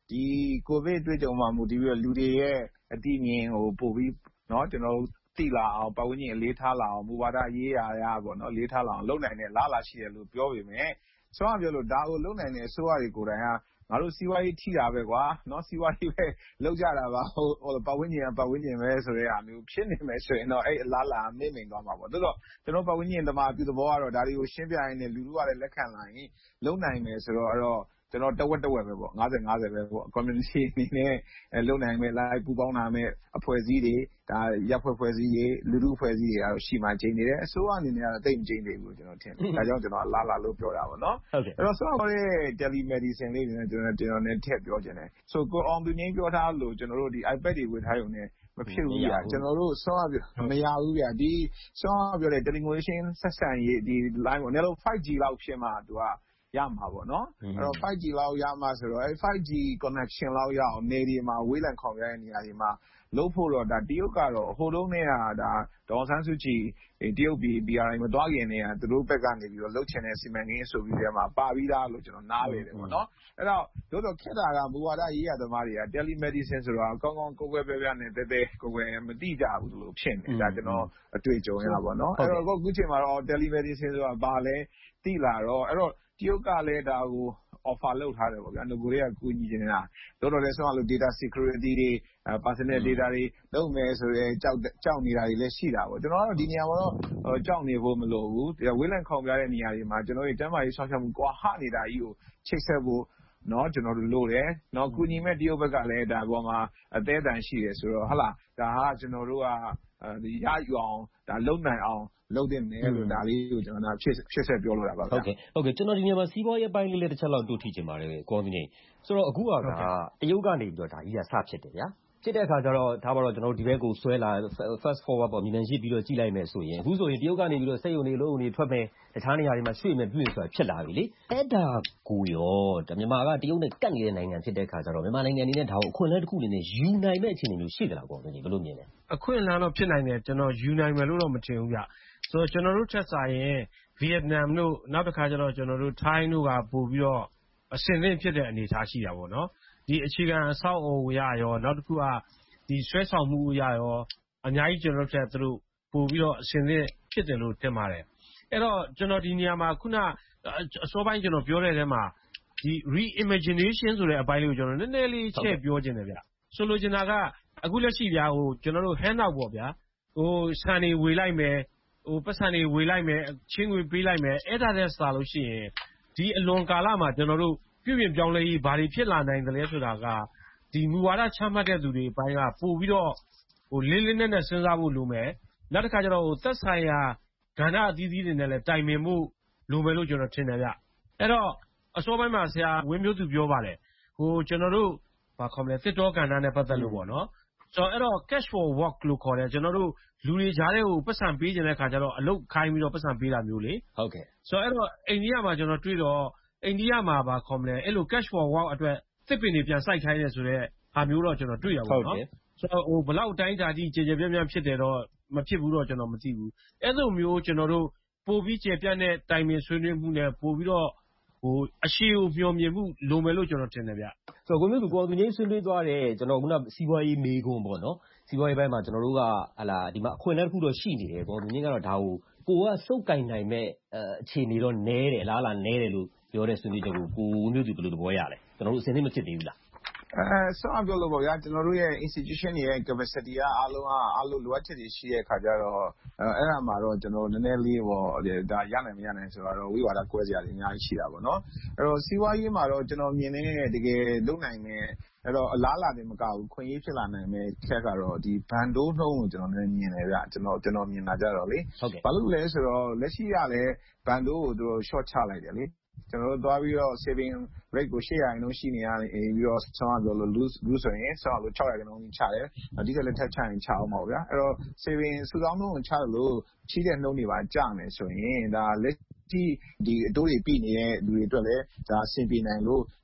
ဒီ ကိုဗစ်တွေ့ကြုံမှာမူတည်ပြီးတော့လူတွေရဲ့အသိဉာဏ်ကိုပိုပြီးကျွန်တော်တို့သိလာအောင်ပတ်ဝန်းကျင်အလေးထားလာအောင်မူဝါဒရေးရာပေါ့နော်လေးထားလာအောင်လုပ်နိုင်တဲ့လားလာရှိတယ်လို့ပြောပေမဲ့ဆောင်းပြောလို့ဒါကိုလုပ်နိုင်တဲ့အစိုးရတွေကိုယ်တိုင်ကငါတို့စီးပွားရေးထိတာပဲကွာနော်စီးပွားရေးပဲလုပ်ကြတာပါဟိုပတ်ဝန်းကျင်ကပတ်ဝန်းကျင်ပဲဆိုတဲ့အားမျိုးဖြစ်နေမယ်ဆိုရင်တော့အဲ့အလားလာမိမ့်မိန်သွားမှာပေါ့တော်တော်ကျွန်တော်ပတ်ဝန်းကျင်သမားပြုသဘောကတော့ဒါတွေကိုရှင်းပြရင်းနဲ့လူလူကလည်းလက်ခံလာရင်လုပ်နိုင်မယ်ဆိုတော့အဲ့တော့ကျွန်တော်တဝက်ပဲပေါ့50-50ပဲပေါ့ community အနေနဲ့လုပ်နိုင်မယ်လိုက်ပူပေါင်းနိုင်မယ်အဖွဲ့အစည်းတွေဒါရပ်ဖွဲ့စည်းတွေလူထုအဖွဲ့အစည်းတွေကတော့ရှိမှကျင်းနေတယ်အစိုးရအနေနဲ့ကတော့တိတ်မကျင်းနေဘူးကျွန်တော်ထင်တယ်ဒါကြောင့်ကျွန်တော်အလားလာလို့ပြောတာပေါ့နော်အဲ့တော့ဆောင်းတဲ့ telemedicine လေးတွေနဲ့ကျွန်တော်နဲ့ထည့်ပြောချင်တယ်ဆိုကိုအောင်သူငင်းပြောထားလို့ကျွန်တော်တို့ဒီ iPad တွေဝယ်ထားရုံနဲ့မဖြစ်ဘူးဗျာကျွန်တော်တို့ဆောင်းမရဘူးဗျာဒီဆောင်းပြောတဲ့ telecommunication ဆက်ဆံရေးဒီ line ကိုလည်း 5G လောက်ဖြစ်မှသူကရမှာပေါ့နော်အဲ့တော့ 5G လောက်ရမှာဆိုတော့အဲ့ 5G connection လောက်ရအောင်နေဒီမှာဝေးလံခေါင်ရတဲ့နေရာတွေမှာလို့ဖို့တော့ဒါတရုတ်ကတော့ဟိုတုန်းကဒါဒေါ်ဆန်းစုကြည်တရုတ်ပြည် BRI မသွားခင်တည်းကသူတို့ဘက်ကနေပြီးတော့လှုပ်ချင်တဲ့စီမံကိန်းဆိုပြီးတဲ့မှာပါပြီးသားလို့ကျွန်တော်နားလေတယ်ပေါ့နော်အဲ့တော့တို့ခက်တာကမူဝါဒရေးရသမားတွေက telemedicine ဆိုတော့ကောင်းကောင်းကိုယ်ပဲပြနဲ့တဲတဲကိုယ်မသိကြဘူးလို့ဖြစ်နေဒါကျွန်တော်အတွေ့အကြုံရပါတော့အဲ့တော့အခုချိန်မှာတော့ telemedicine ဆိုတာဘာလဲသိလာတော့အဲ့တော့တရုတ်ကလည်းဒါကို offer လုပ်ထားတယ်ပေါ့ဗျာငကိုတွေကကူညီနေတာတော်လည်းဆိုလို့ data security တွေ personal data တွေလုပ်မယ်ဆိုရဲကြောက်နေတာတွေလည်းရှိတာပေါ့ကျွန်တော်ကတော့ဒီနေရာမှာတော့ကြောက်နေဖို့မလိုဘူးဝေးလံခေါင်ပြတဲ့နေရာတွေမှာကျွန်တော်တို့တမ်းမာရေးဆောင်ရွက်မှုကွာဟနေတာကြီးကိုချိတ်ဆက်ဖို့နော်ကျွန်တော်တို့လိုတယ်နော်ကူညီမဲ့တရုတ်ဘက်ကလည်းဒါပေါ်မှာအသေးအတန်ရှိတယ်ဆိုတော့ဟုတ်လားဒါကကျွန်တော်တို့ကဒီရယူအောင်ဒါလုံနိုင်အောင်လုပ်တဲ့နယ်လို့ဒါလေးကိုကျွန်တော်ဖြစ်ဆက်ပြောလို့တာပါဗျာဟုတ်ကဲ့ကျွန်တော်ဒီနေရာမှာစီးပွားရေးပိုင်းလေးတစ်ချက်လောက်တို့ထိချင်ပါတယ်ကိုအောင်သူငင်းဆိုတော့အခုကတရုတ်ကနေပြီးတော့ဒါကြီးကစဖြစ်တယ်ဗျာဖြစ်တဲ့အခါကျတော့ဒါပါတော့ကျွန်တော်တို့ဒီဘက်ကိုဆွဲလာ fast forward ပေါ့မြန်ရှိပြီးတော့ကြည့်လိုက်မယ်ဆိုရင်အခုဆိုရင်တရုတ်ကနေပြီးတော့စက်ရုံတွေလုံးုံတွေထွက်မယ်တခြားနေရာတွေမှာရွှေ့မယ်ပြုရင်ဆိုတာဖြစ်လာပြီလေအဲ့ဒါကိုရောမြန်မာကတရုတ်နဲ့ကတ်နေတဲ့နိုင်ငံဖြစ်တဲ့အခါကျတော့မြန်မာနိုင်ငံအနေနဲ့ဒါကိုအခွင့်အလမ်းတစ်ခုအနေနဲ့ယူနိုင်မဲ့အခြေအနေမျိုးရှိသလားကိုအောင်သူငင်းဘယ်လိုမြင်လဲအခွင့်အလမ်းတော့ဖြစ်နိုင်တယ်ကျွန်တော်ယူနိုင်မယ်လို့တော့မထင်ဘူးဗျဆိုတော့ကျွန်တော်တို့ထက်စားရင်ဗီယက်နမ်တို့နောက်တစ်ခါကျတော့ကျွန်တော်တို့ထိုင်းတို့ကပို့ပြီးတော့အဆင်သင့်ဖြစ်တဲ့အနေအထားရှိတာပေါ့နော်ဒီအခြေခံအဆောက်အအုံရရောနောက်တစ်ခုကဒီဆွဲဆောင်မှုရရောအများကြီးကျွန်တော်တို့သူတို့ပို့ပြီးတော့အဆင်သင့်ဖြစ်တယ်လို့ထင်ပါတယ်အဲ့တော့ကျွန်တော်ဒီနေရာမှာခုနအစောပိုင်းကျွန်တော်ပြောတဲ့ထဲမှာဒီ reimagination ဆိုတဲ့အပိုင်းလေးကိုကျွန်တော်နည်းနည်းလေးချဲ့ပြောခြင်းတယ်ဗျဆိုလိုချင်တာကအခုလက်ရှိဗျာဟိုကျွန်တော်တို့ hand out ပေါ့ဗျာဟိုဆန်တွေဝေလိုက်မယ်ဟိုပတ်စံတွေဝေလိုက်မယ်ချင်းငွေပေးလိုက်မယ်အဲ့ဒါနဲ့စားလို့ရှိရင်ဒီအလွန်ကာလမှာကျွန်တော်တို့ပြုပြင်ပြောင်းလဲရေးဘာတွေဖြစ်လာနိုင်တယ်လဲဆိုတာကဒီမူဝါဒချမှတ်တဲ့သူတွေအပိုင်းကပို့ပြီးတော့ဟိုလေးလေးနက်နက်စဉ်းစားဖို့လိုမယ်နောက်တစ်ခါကျတော့ဟိုသက်ဆိုင်ရာကဏ္ဍအသီးသီးတွေနဲ့လည်းတိုင်ပင်မှုလိုမယ်လို့ကျွန်တော်ထင်တယ်ဗျအဲ့တော့အစောပိုင်းမှာဆရာဝင်းမျိုးသူပြောပါတယ်ဟိုကျွန်တော်တို့ဘာခေါ်မလဲတစ်တော်ကဏ္ဍနဲ့ပတ်သက်လို့ပေါ့နော်ဆိုတော့အဲ့တော့ cash for work လို့ခေါ်တယ်ကျွန်တော်တို့လူတွေကြားထဲကိုပတ်စံပေးခြင်းတဲ့ခါကျတော့အလုပ်ခိုင်းပြီးတော့ပတ်စံပေးတာမျိုးလေဟုတ်ကဲ့ဆိုတော့အဲ့တော့အိန္ဒိယမှာကျွန်တော်တွေ့တော့အိန္ဒိယမှာဘာခေါ်မလဲအဲ့လို cash for work အတွက်သစ်ပင်တွေပြန်စိုက်ခိုင်းနေဆိုတော့ဟာမျိုးတော့ကျွန်တော်တွေ့ရပါတော့ဆိုတော့ဟိုဘလောက်တိုင်းတာကြီးကြေပြန့်ပြန့်ဖြစ်တယ်တော့မဖြစ်ဘူးတော့ကျွန်တော်မသိဘူးအဲ့လိုမျိုးကျွန်တော်တို့ပို့ပြီးကြေပြန့်တဲ့တိုင်ပင်ဆွေးနွေးမှုနဲ့ပို့ပြီးတော့ဟိုအရှိကိုမျှော်မြင်မှုလိုမယ်လို့ကျွန်တော်ထင်တယ်ဗျဆိုတော့ကိုမျိုးသူကိုအောင်သူငင်းဆွေးနွေးသွားတယ်ကျွန်တော်ခုနစီးပွားရေးမေးခွန်းပေါ့နော်စီးပွားရေးပိုင်းမှာကျွန်တော်တို့ကဟလာဒီမှာအခွင့်အလမ်းတစ်ခုတော့ရှိနေတယ်ကိုအောင်သူငင်းကတော့ဒါကိုကစုပ်ကင်နိုင်မဲ့အခြေအနေတော့နဲတယ်လားနဲတယ်လို့ပြောတဲ့ဆွေးနွေးချက်ကိုကိုမျိုးသူဘယ်လိုသဘောရလဲကျွန်တော်တို့အစင်းသိမဖြစ်သေးဘူးလားဆောင်းပြောလို့ပေါ့ဗျာကျွန်တော်တို့ရဲ့ institution ရဲ့ capacity ကအားလုံးလိုအပ်ချက်တွေရှိတဲ့အခါကျတော့အဲ့ဒါမှာတော့ကျွန်တော်နည်းနည်းလေးပေါ့ဒါရနိုင်မရနိုင်ဆိုတော့ဝိဝါဒကွဲစရာတွေအများကြီးရှိတာပေါ့နော်အဲ့တော့စီးပွားရေးမှာတော့ကျွန်တော်မြင်နေတဲ့တကယ်လုပ်နိုင်တဲ့အဲ့တော့အလားလာတယ်မကဘူးခွင့်ရေးဖြစ်လာနိုင်မဲ့ခက်ကတော့ဒီဘန်ဒိုးနှုံးကိုကျွန်တော်လည်းမြင်တယ်ဗျကျွန်တော်မြင်တာကြတော့လေဘာလို့လဲဆိုတော့လက်ရှိရလဲဘန်ဒိုးကိုသူတို့ short ချလိုက်တယ်လေကျွန်တော်တို့သွားပြီးတော့ saving rate ကို800နှုန်းရှိနေရပြီးတော့ဆောင်းပြောလို့ lose ဆိုရင်ဆောင်းလို့600နှုန်းချတယ်ဒီကလည်းထပ်ချရင်ချအောင်ပါဗျာအဲ့တော့ saving စုဆောင်းနှုန်းကိုချလို့ချီးတဲ့နှုန်းတွေပါကျမယ်ဆိုရင်ဒါလက်ရှိဒီအတိုးတွေပြည်နေတဲ့လူတွေအတွက်လည်းဒါအဆင်ပြေနိုင်လို့တ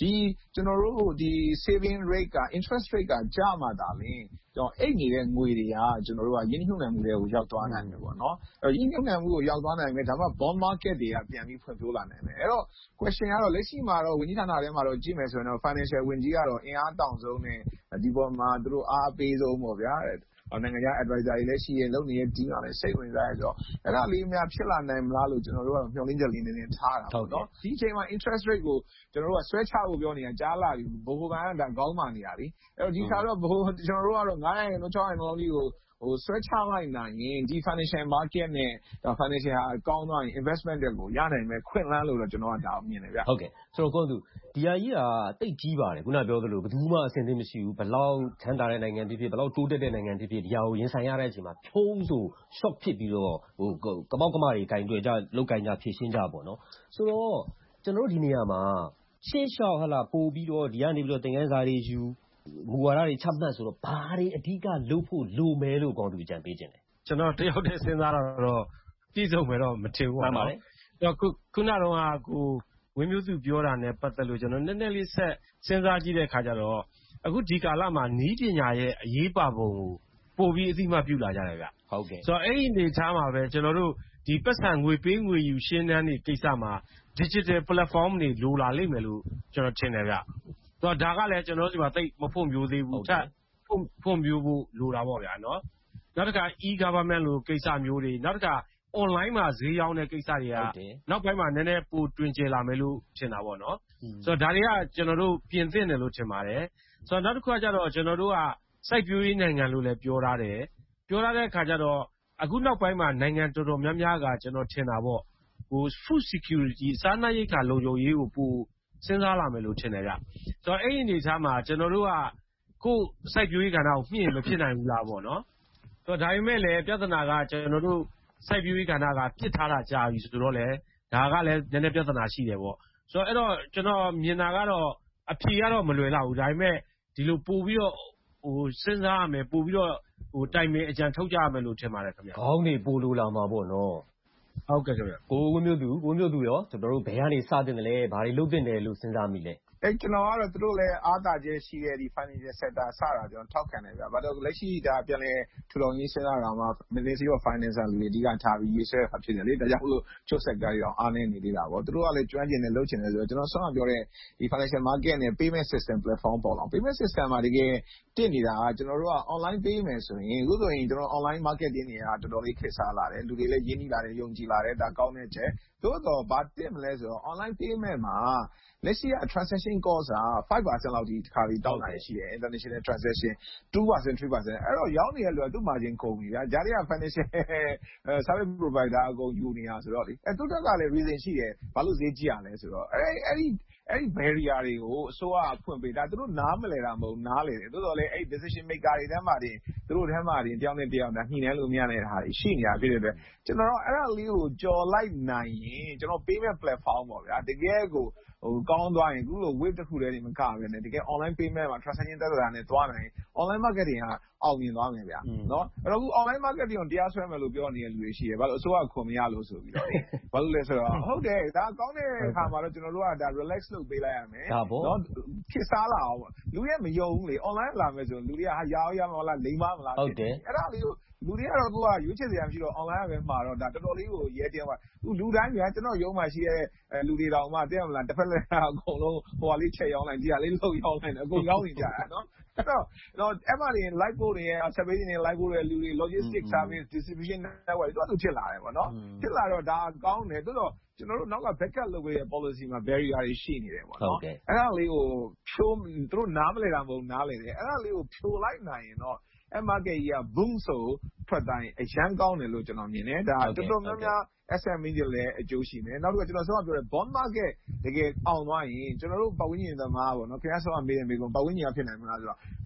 ကျွန်တော်တို့ saving rate က interest rate ကကျမှသာလျှင်အိတ်နေတဲ့ငွေတွေကကျွန်တော်တို့ကရင်းနှီးမြှုပ်နှံမှုတွေကိုရောက်သွားနိုင်တယ်ပေါ့နော်။ရင်းနှီးမြှုပ်နှံမှုကိုရောက်သွားနိုင်မယ်ဒါမှ bond market တွေကပြန်ပြီးဖွံ့ဖြိုးလာနိုင်မယ်။အဲ့တော့ question ကတော့လက်ရှိမှာတော့ဝန်ကြီးဌာနထဲမှာတော့ကြည့်မယ်ဆိုရင်တော့ financial ဝန်ကြီးကတော့အင်အားတောင်ဆုံးနဲ့ဒီပေါ်မှာသူတို့အားအပေးဆုံးပေါ့ဗျာနိုင်ငံခြား advisor တွေလည်းရှိရလုပ်နေတဲ့ team ကလည်းစိတ်ဝင်စားရဆိုတော့အဲ့ဒါလေးများဖြစ်လာနိုင်မလားလို့ကျွန်တော်တို့ကမျှော်လင့်ချက်လေးနည်းနည်းထားတာပေါ့နော်ဒီအချိန်မှာ interest rate ကိုကျွန်တော်တို့ကဆွဲချဖို့ပြောနေတာကြားလာပြီဘိုးဘကဒါကောင်းမှနေရပြီအဲ့တော့ဒီခါတော့ကျွန်တော်တို့ကတော့900 600လောက်ကြီးကိုဆွဲချလိုက်နိုင်ရင်ဒီ financial market နဲ့ financial ဟာကောင်းသွားရင် investment တွေကိုရနိုင်မယ်ခွင့်လန်းလို့တော့ကျွန်တော်ကဒါမြင်တယ်ဗျဟုတ်ကဲ့ဆိုတော့ကိုသူဒီဟာကြီးကတိတ်ကြီးပါတယ်ခုနပြောသလိုဘယ်သူမှအဆင်သင့်မရှိဘူးဘလောက်ချမ်းသာတဲ့နိုင်ငံဖြစ်ဖြစ်ဘလောက်တိုးတက်တဲ့နိုင်ငံဖြစ်ဖြစ်ဒီဟာကိုရင်ဆိုင်ရတဲ့အချိန်မှာဖြုံးဆို shock ဖြစ်ပြီးတော့ကမောက်ကမတွေကင်တွေ့ကြလောက်ကင်ကြဖြည့်ရှင်းကြပေါ့နော်ဆိုတော့ကျွန်တော်တို့ဒီနေရာမှာရှေ့လျှောက်ဟလာပို့ပြီးတော့ဒီကနေပြီးတော့သင်ခန်းစာတွေယူမူဝါဒတွေချမှတ်ဆိုတော့ဘာတွေအဓိကလုပ်ဖို့လိုမယ်လို့ကောင်းသူကြံပေးခြင်းလဲကျွန်တော်တယောက်တည်းစဉ်းစားတော့ပြည့်စုံမယ်တော့မထင်ဘူးပေါ့နော်ခုနတော့ကိုဝင်းမျိုးစုပြောတာနဲ့ပတ်သက်လို့ကျွန်တော်နည်းနည်းလေးဆက်စဉ်းစားကြည့်တဲ့အခါကျတော့အခုဒီကာလမှာနီးပညာရဲ့အရေးပါပုံကိုပို့ပြီးအသိမှပြုလာကြတယ်ဗျဟုတ်ကဲ့ဆိုတော့အဲ့ဒီအနေထားမှာပဲကျွန်တော်တို့ဒီပတ်စံငွေပေးငွေယူရှင်းတန်းတွေကိစ္စမှာ digital platform တွေလိုလာလိမ့်မယ်လို့ကျွန်တော်ထင်တယ်ဗျဆိုတော့ဒါကလည်းကျွန်တော်တို့ဒီမှာသိမဖွံ့ဖြိုးသေးဘူးချက်ဖွံ့ဖြိုးဖို့လိုတာပေါ့ဗျာနော်နောက်တစ်ခါ e-government လိုကိစ္စမျိုးတွေနောက်တစ်ခါ online မှာဈေးရောင်းတဲ့ကိစ္စတွေကနောက်ပိုင်းမှာနည်းနည်းပိုတွင်ကျယ်လာမယ်လို့ထင်တာပေါ့နော်ဆိုတော့ဒါတွေကကျွန်တော်တို့ပြင်သင့်တယ်လို့ထင်ပါတယ်ဆိုတော့နောက်တစ်ခုကကျတော့ကျွန်တော်တို့ကစိုက်ပျိုးရေးနိုင်ငံလို့လည်းပြောထားတယ်ပြောထားတဲ့အခါကျတော့အခုနောက်ပိုင်းမှာနိုင်ငံတော်တော်များများကကျွန်တော်ထင်တာပေါ့food security စားနပ်ရိက္ခာလုံခြုံရေးကိုပိုစဉ်းစားလာမယ်လို့ထင်တယ်ဗျဆိုတော့အဲ့ဒီအနေအထားမှာကျွန်တော်တို့ကကိုယ်စိုက်ပျိုးရေးကဏ္ဍကိုမြင့်မဖြစ်နိုင်ဘူးလားပေါ့နော်ဆိုတော့ဒါပေမဲ့လည်းပြဿနာကကျွန်တော်တို့စိုက်ပျိုးရေးကဏ္ဍကပြစ်ထားတာကြာပြီဆိုတော့လေဒါကလည်းနည်းနည်းပြဿနာရှိတယ်ပေါ့ဆိုတော့အဲ့တော့ကျွန်တော်မြင်တာကတော့အဖြေကတော့မလွယ်တော့ဘူးဒါပေမဲ့ဒီလိုပို့ပြီးတော့စဉ်းစားရမယ်ပို့ပြီးတော့တိုင်ပင်အကြံထုတ်ကြရမယ်လို့ထင်ပါတယ်ခင်ဗျာခေါင်းနေပို့လိုလာမှာပေါ့နော်ဟုတ်ကဲ့ခင်ဗျာကိုဝင်းမျိုးသူရောကျွန်တော်တို့ဘယ်ကနေစတင်တယ်လဲဘာတွေလုပ်တင်တယ်လို့စဉ်းစားမိလဲကျွန်တော်ကတော့သူတို့လည်းအားသာချက်ရှိတဲ့ဒီ financial sector စတာကျွန်တော်ထောက်ခံတယ်ဗျ။ဘာလို့လက်ရှိဒါပြန်လဲထူထောင်ရေးစဉ်းစားတာမှာ Ministry of Finance လူတွေအဓိကထားပြီးရေးဆွဲတာဖြစ်တယ်လေ။ဒါကြောင့်မို့လို့ချို့ sector တွေအောင်အားနည်းနေသေးတာပေါ့။သူတို့ကလည်းကျွမ်းကျင်တယ်လုပ်ချင်တယ်ဆိုတော့ကျွန်တော်ဆောင်းပြောတဲ့ဒီ financial market နဲ့ payment system platform ပေါ်လာ။ payment system မှာတကယ်တင့်နေတာကကျွန်တော်တို့က online payment ဆိုရင်အခုဆိုရင်ကျွန်တော် online marketing တွေကတော်တော်လေးခေတ်စားလာတယ်။လူတွေလည်းရင်းနှီးလာတယ်ယုံကြည်လာတယ်ဒါကောင်းတဲ့ချက်။သို့တော့ဘာတင့်မလဲဆိုတော့ online payment မှာလက်ရှိက transaction cost က 5% လောက်ဒီတစ်ခါပြီးတောင်းတာရှိတယ် international transaction 2% 3% အဲ့တော့ရောင်းနေတဲ့လူကသူ့ margin ကုန်ပြီဗျာကြားထဲက financial service provider အကုန်ယူနေတာဆိုတော့လေသူတို့ကလည်း reason ရှိတယ်ဘာလို့ဈေးကြီးရလဲဆိုတော့အဲ့ဒီ barrier တွေကိုအစိုးရကဖွင့်ပေးဒါသူတို့နားမလဲတာမဟုတ်နားလေတယ်တိုးတော်လည်းအဲ့ decision maker တွေထဲမှာတင်သူတို့ထဲမှာတင်တယောက်နဲ့တယောက်ညှိနှိုင်းလို့မရတဲ့ဟာတွေရှိနေတာဖြစ်တဲ့အတွက်ကျွန်တော်အဲ့ဒါလေးကိုကြော်လိုက်နိုင်ရင်ကျွန်တော် payment platform ပေါ့ဗျာတကယ်ကိုကောင်းသွားရင်အခုလို wave တစ်ခုတည်းမကပဲねတကယ် online payment မှာ transaction တက်တာနဲ့သွားနိုင် online marketing ကအောင်မြင်သွားမယ်ဗျာเนาะအဲ့တော့အခု online marketing ကိုတရားစွဲမယ်လို့ပြောနေတဲ့လူတွေရှိတယ်ဘာလို့အစိုးရခွန်မရလို့ဆိုပြီးတော့လေဘာလို့လဲဆိုတော့ဟုတ်တယ်ဒါကောင်းတဲ့အခါမှာတော့ကျွန်တော်တို့ကဒါ relax လုပ်ပေးလိုက်ရမယ်เนาะခေတ်စားလာအောင်ပေါ့လူတွေမယုံဘူးလေ online လာမယ်ဆိုလူတွေကဟာရမလားလိမ္မာမလားဟုတ်တယ်အဲ့ဒါလေးကိုလူတွေကတော့ကိုကရွေးချယ်စရာမရှိတော့ online ပဲမှာတော့ဒါတော်တော်လေးကိုရဲတင်းသွားလူတိုင်းဗျာကျွန်တော်ရုံးမှာရှိတဲ့လူတွေတောင်မှတည့်မလားတစ်ဖက်လက်အကုန်လုံးဟိုဟာလေးချက်ရောင်းလိုက်ဒီဟာလေးလှုပ်ရောင်းလိုက်အကုန်ရောင်းနေကြတာနော်အဲ့တော့အဲ့မှာနေ live board တွေ service တွေ live board တွေလူတွေ logistic service distribution network တွေသူဖြစ်လာတယ်ပေါ့နော်ဖြစ်လာတော့ဒါကောင်းတယ်တိုးတော့ကျွန်တော်တို့နောက်က backup လုပ်ပေးတဲ့ policy မှာ barrier တွေရှိနေတယ်ပေါ့နော်အဲ့ဒါလေးကိုဖြိုးသူတို့နားမလဲတာမဟုတ်နားလဲတယ်အဲ့ဒါလေးကိုဖြိုလိုက်နိုင်ရင်တော့အဲ့ market ကြီးက boom ဆိုထွက်တိုင်းအရန်ကောင်းတယ်လို့ကျွန်တော်မြင်တယ်ဒါတော်တော်များများ SME တွေလည်းအကျိုးရှိမယ်နောက်တစ်ခုကျွန်တော်ဆောင်းပြောတဲ့ bond market တကယ်အောင်သွားရင်ကျွန်တော်တို့ပတ်ဝန်းကျင်သမားပေါ့နော်ခင်ဗျားဆောင်းမေးတယ်မေးကုန်ပတ်ဝန်းကျင်ကဖြစ်နိုင်မလားဆိုတော့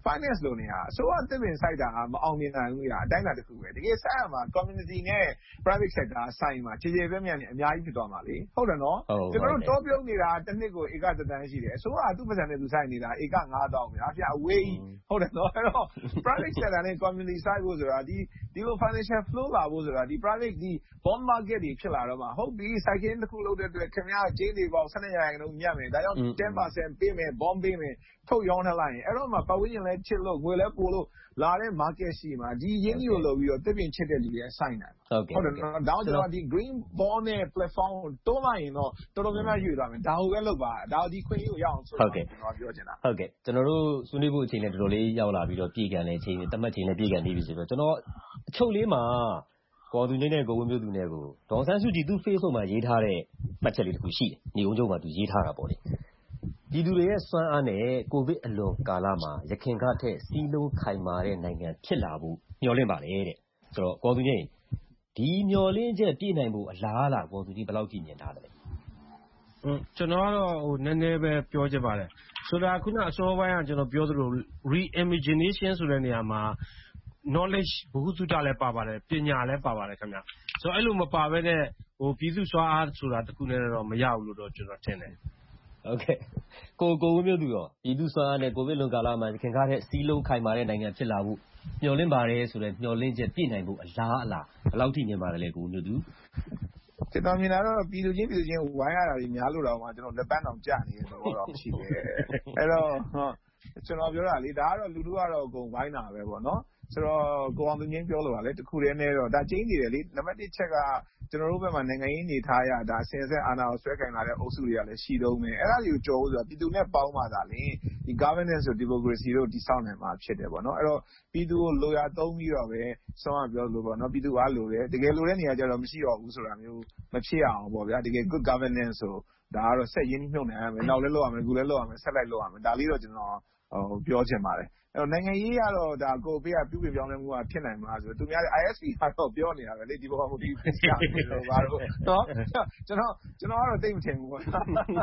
finance လုပ်နေတာအစိုးရသစ်ပင်စိုက်တာမအောင်မြင်နိုင်ဘူးအတိုင်းအတာတစ်ခုပဲတကယ်စိုက်ရမှာ community နဲ့ private sector ဆိုင်မှာခြေခြေပြတ်ပြတ်နဲ့အများကြီးဖြစ်သွားမှာလေဟုတ်တယ်နော်ကျွန်တော်တို့တောပြုံးနေတာတစ်နှစ်ကိုဧကတစ်တန်းရှိတယ်အစိုးရသူ့ပတ်စံနဲ့သူစိုက်နေတာဧက9000ပဲအပြအဝေးဟုတ်တယ်နော်အဲ့တော့ private sector နဲ့ community စိုက်ဖို့ဆိုတာဒီလို financial flow လာဖို့ဆိုတာဒီ private ဒီ bond market တွေဖြစ်လာတော့မှဟုတ်ပြီစိုက်ခင်းတစ်ခုလုပ်တဲ့အတွက်ခင်ဗျားကျင်းတွေပေါင်း12%မြတ်မယ်ဒါကြောင့် 10% ပေးမယ် bond ပေးမယ်ထုတ်ရောင်းထလိုက်ရင်အဲ့တော့မှပတ်ဝန်းကျင်လဲချစ်လို့ငွေလဲပို့လို့လာတဲ့ market ရှိမှာဒီရင်းနှီးကိုလုပ်ပြီးတော့တစ်ပင်ချစ်တဲ့လူတွေစိုက်နိုင်ဟုတ်တယ်နော်ဒါကြောင့်ဒီ green bond နဲ့ platform ကိုတွန်းလိုက်ရင်တော့တော်တော်များများရွေ့သွားမယ်ဒါကိုပဲလုပ်ပါဒါဒီခွင့်လေးကိုရအောင်ဆိုတော့ကျွန်တော်ပြောချင်တာဟုတ်ကဲ့ကျွန်တော်တို့ဆွေးနွေးဖို့အချိန်နဲ့တော်တော်လေးရောက်လာပြီးတော့ပြည်ကန်တဲ့အချိန်တတ်မှတ်ချိန်နဲ့ပြည်ကန်နေပြီဆိုတော့ကျွန်တော်အချုပ်လေးမှာကိုသူငိမ့်နဲ့ကိုဝင်းမျိုးသူနဲ့ကိုဒေါ်ဆန်းစုကြည်သူ့ Facebook မှာရေးထားတဲ့မှတ်ချက်လေးတစ်ခုရှိတယ်ညီကုန်းချုပ်မှာသူရေးထားတာပေါ့လေဒီလူတွေရဲ့စွမ်းအားနဲ့ကိုဗစ်အလွန်ကာလမှာရခင်ကထက်စီးလုံးခိုင်မာတဲ့နိုင်ငံဖြစ်လာဖို့မျှော်လင့်ပါတယ်တဲ့ဆိုတော့ကိုသူငိမ့်ဒီမျှော်လင့်ချက်ပြည့်နိုင်ဖို့အလားအလာကိုသူကြီးဘယ်လောက်ကြည့်မြင်ထားတယ်ကျွန်တော်ကတော့နည်းနည်းပဲပြောချင်ပါတယ်ဆိုတာခုနအစောပိုင်းကကျွန်တော်ပြောသလို re-imagination ဆိုတဲ့နေရာမှာ knowledge ဘုဟုသုတလည်းပါပါတယ်ပညာလည်းပါပါတယ်ခင်ဗျဆိုတော့အဲ့လိုမပါဘဲနဲ့ပြည်သူစွမ်းအားဆိုတာတခုနဲ့တော့မရဘူးလို့တော့ကျွန်တော်ထင်တယ်ဟုတ်ကဲ့ကိုဝင်းမျိုးသူရောပြည်သူစွမ်းအားနဲ့ကိုဗစ်လွန်ကာလမှာခင်ကားတဲ့စီးလုံးခိုင်မာတဲ့နိုင်ငံဖြစ်လာဖို့မျှော်လင့်ပါတယ်ဆိုတဲ့မျှော်လင့်ချက်ပြည့်နိုင်ဖို့အလားအလာဘယ်လောက်ထိမြင်ပါတယ်လဲကိုဝင်းမျိုးသူကျွန်တော်မြင်တာတော့ပြည်သူချင်းဝိုင်းရတာကြီးများလို့တော့မှကျွန်တော်လက်ပန်းတောင်ကျနေတဲ့သဘောတော့ရှိတယ်အဲ့တော့ကျွန်တော်ပြောတာလေဒါကတော့လူတို့ကတော့အကုန်ဝိုင်းတာပဲပေါ့နော်ဆိုတော့ကိုအောင်သူငင်းပြောလို့ပါလေတခုတည်းနဲ့တော့ဒါကျင်းနေတယ်လေနံပါတ်1ချက်ကကျွန်တော်တို့ဘက်မှာနိုင်ငံရေးနေထားရဒါဆင်ဆက်အာဏာကိုဆွဲကင်လာတဲ့အုပ်စုတွေကလည်းရှိတော့မယ်အဲ့ဒါတွေကိုကြော်လို့ဆိုတာပြည်သူနဲ့ပေါင်းမှသာလေဒီ governance ဆို democracy တို့တည်ဆောက်နိုင်မှာဖြစ်တယ်ပေါ့နော်အဲ့တော့ပြည်သူကိုလိုရာသုံးပြီးတော့ပဲဆောင်းပြောလို့ပေါ့နော်ပြည်သူအားလိုတယ်တကယ်လိုတဲ့နေရာကျတော့မရှိတော့ဘူးဆိုတာမျိုးမဖြစ်အောင်ပေါ့ဗျာတကယ် good governance ဆိုဒါကတော့ဆက်ရင်းနှိမ့်နေရမယ်နောက်လည်းလုပ်ရမယ်အခုလည်းလုပ်ရမယ်ဆက်လိုက်လုပ်ရမယ်ဒါလေးတော့ကျွန်တော်ပြောချင်ပါတယ်အဲ့တော့နိုင်ငံရေးကတော့ဒါကိုဘေးကပြုပြင်ပြောင်းလဲမှုကဖြစ်နိုင်မှာဆိုသူများ ISP ကတော့ပြောနေတာပဲလေဒီဘောမှာဒီဖြစ်ရမယ်လို့ပါတော့နော်ကျွန်တော်ကတော့တိတ်မထင်ဘူးပေါ့သူ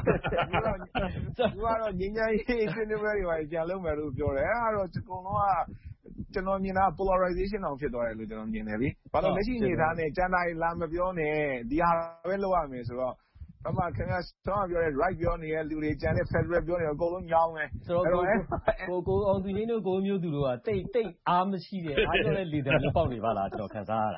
ကတော့ငင်းငယ်ရေးဆွေးနွေးပွဲတွေပါကြာလုံးမယ်လို့ပြောတယ်အဲ့ဒါတော့အကုန်လုံးကကျွန်တော်မြင်တာ polarization အောင်ဖြစ်သွားတယ်လို့ကျွန်တော်မြင်တယ်လေဘာလို့လက်ရှိနေသားနဲ့ကျန်တာလာမပြောနဲ့ဒီဟာပဲလုပ်ရမယ်ဆိုတော့ဘာမှခင်ဗျာဆောင်းပြောတဲ့ right ပြောနေတဲ့လူတွေကျန်တဲ့ federal ပြောနေတော့အကုန်လုံးညောင်းမယ်ဆိုတော့ကိုအောင်သူငိမ့်တို့ကိုမျိုးသူတို့ကတိတ်အားမရှိတဲ့အားပြောတဲ့လေတံလေးပေါက်နေပါလားကျွန်တော်ခံစားရတာ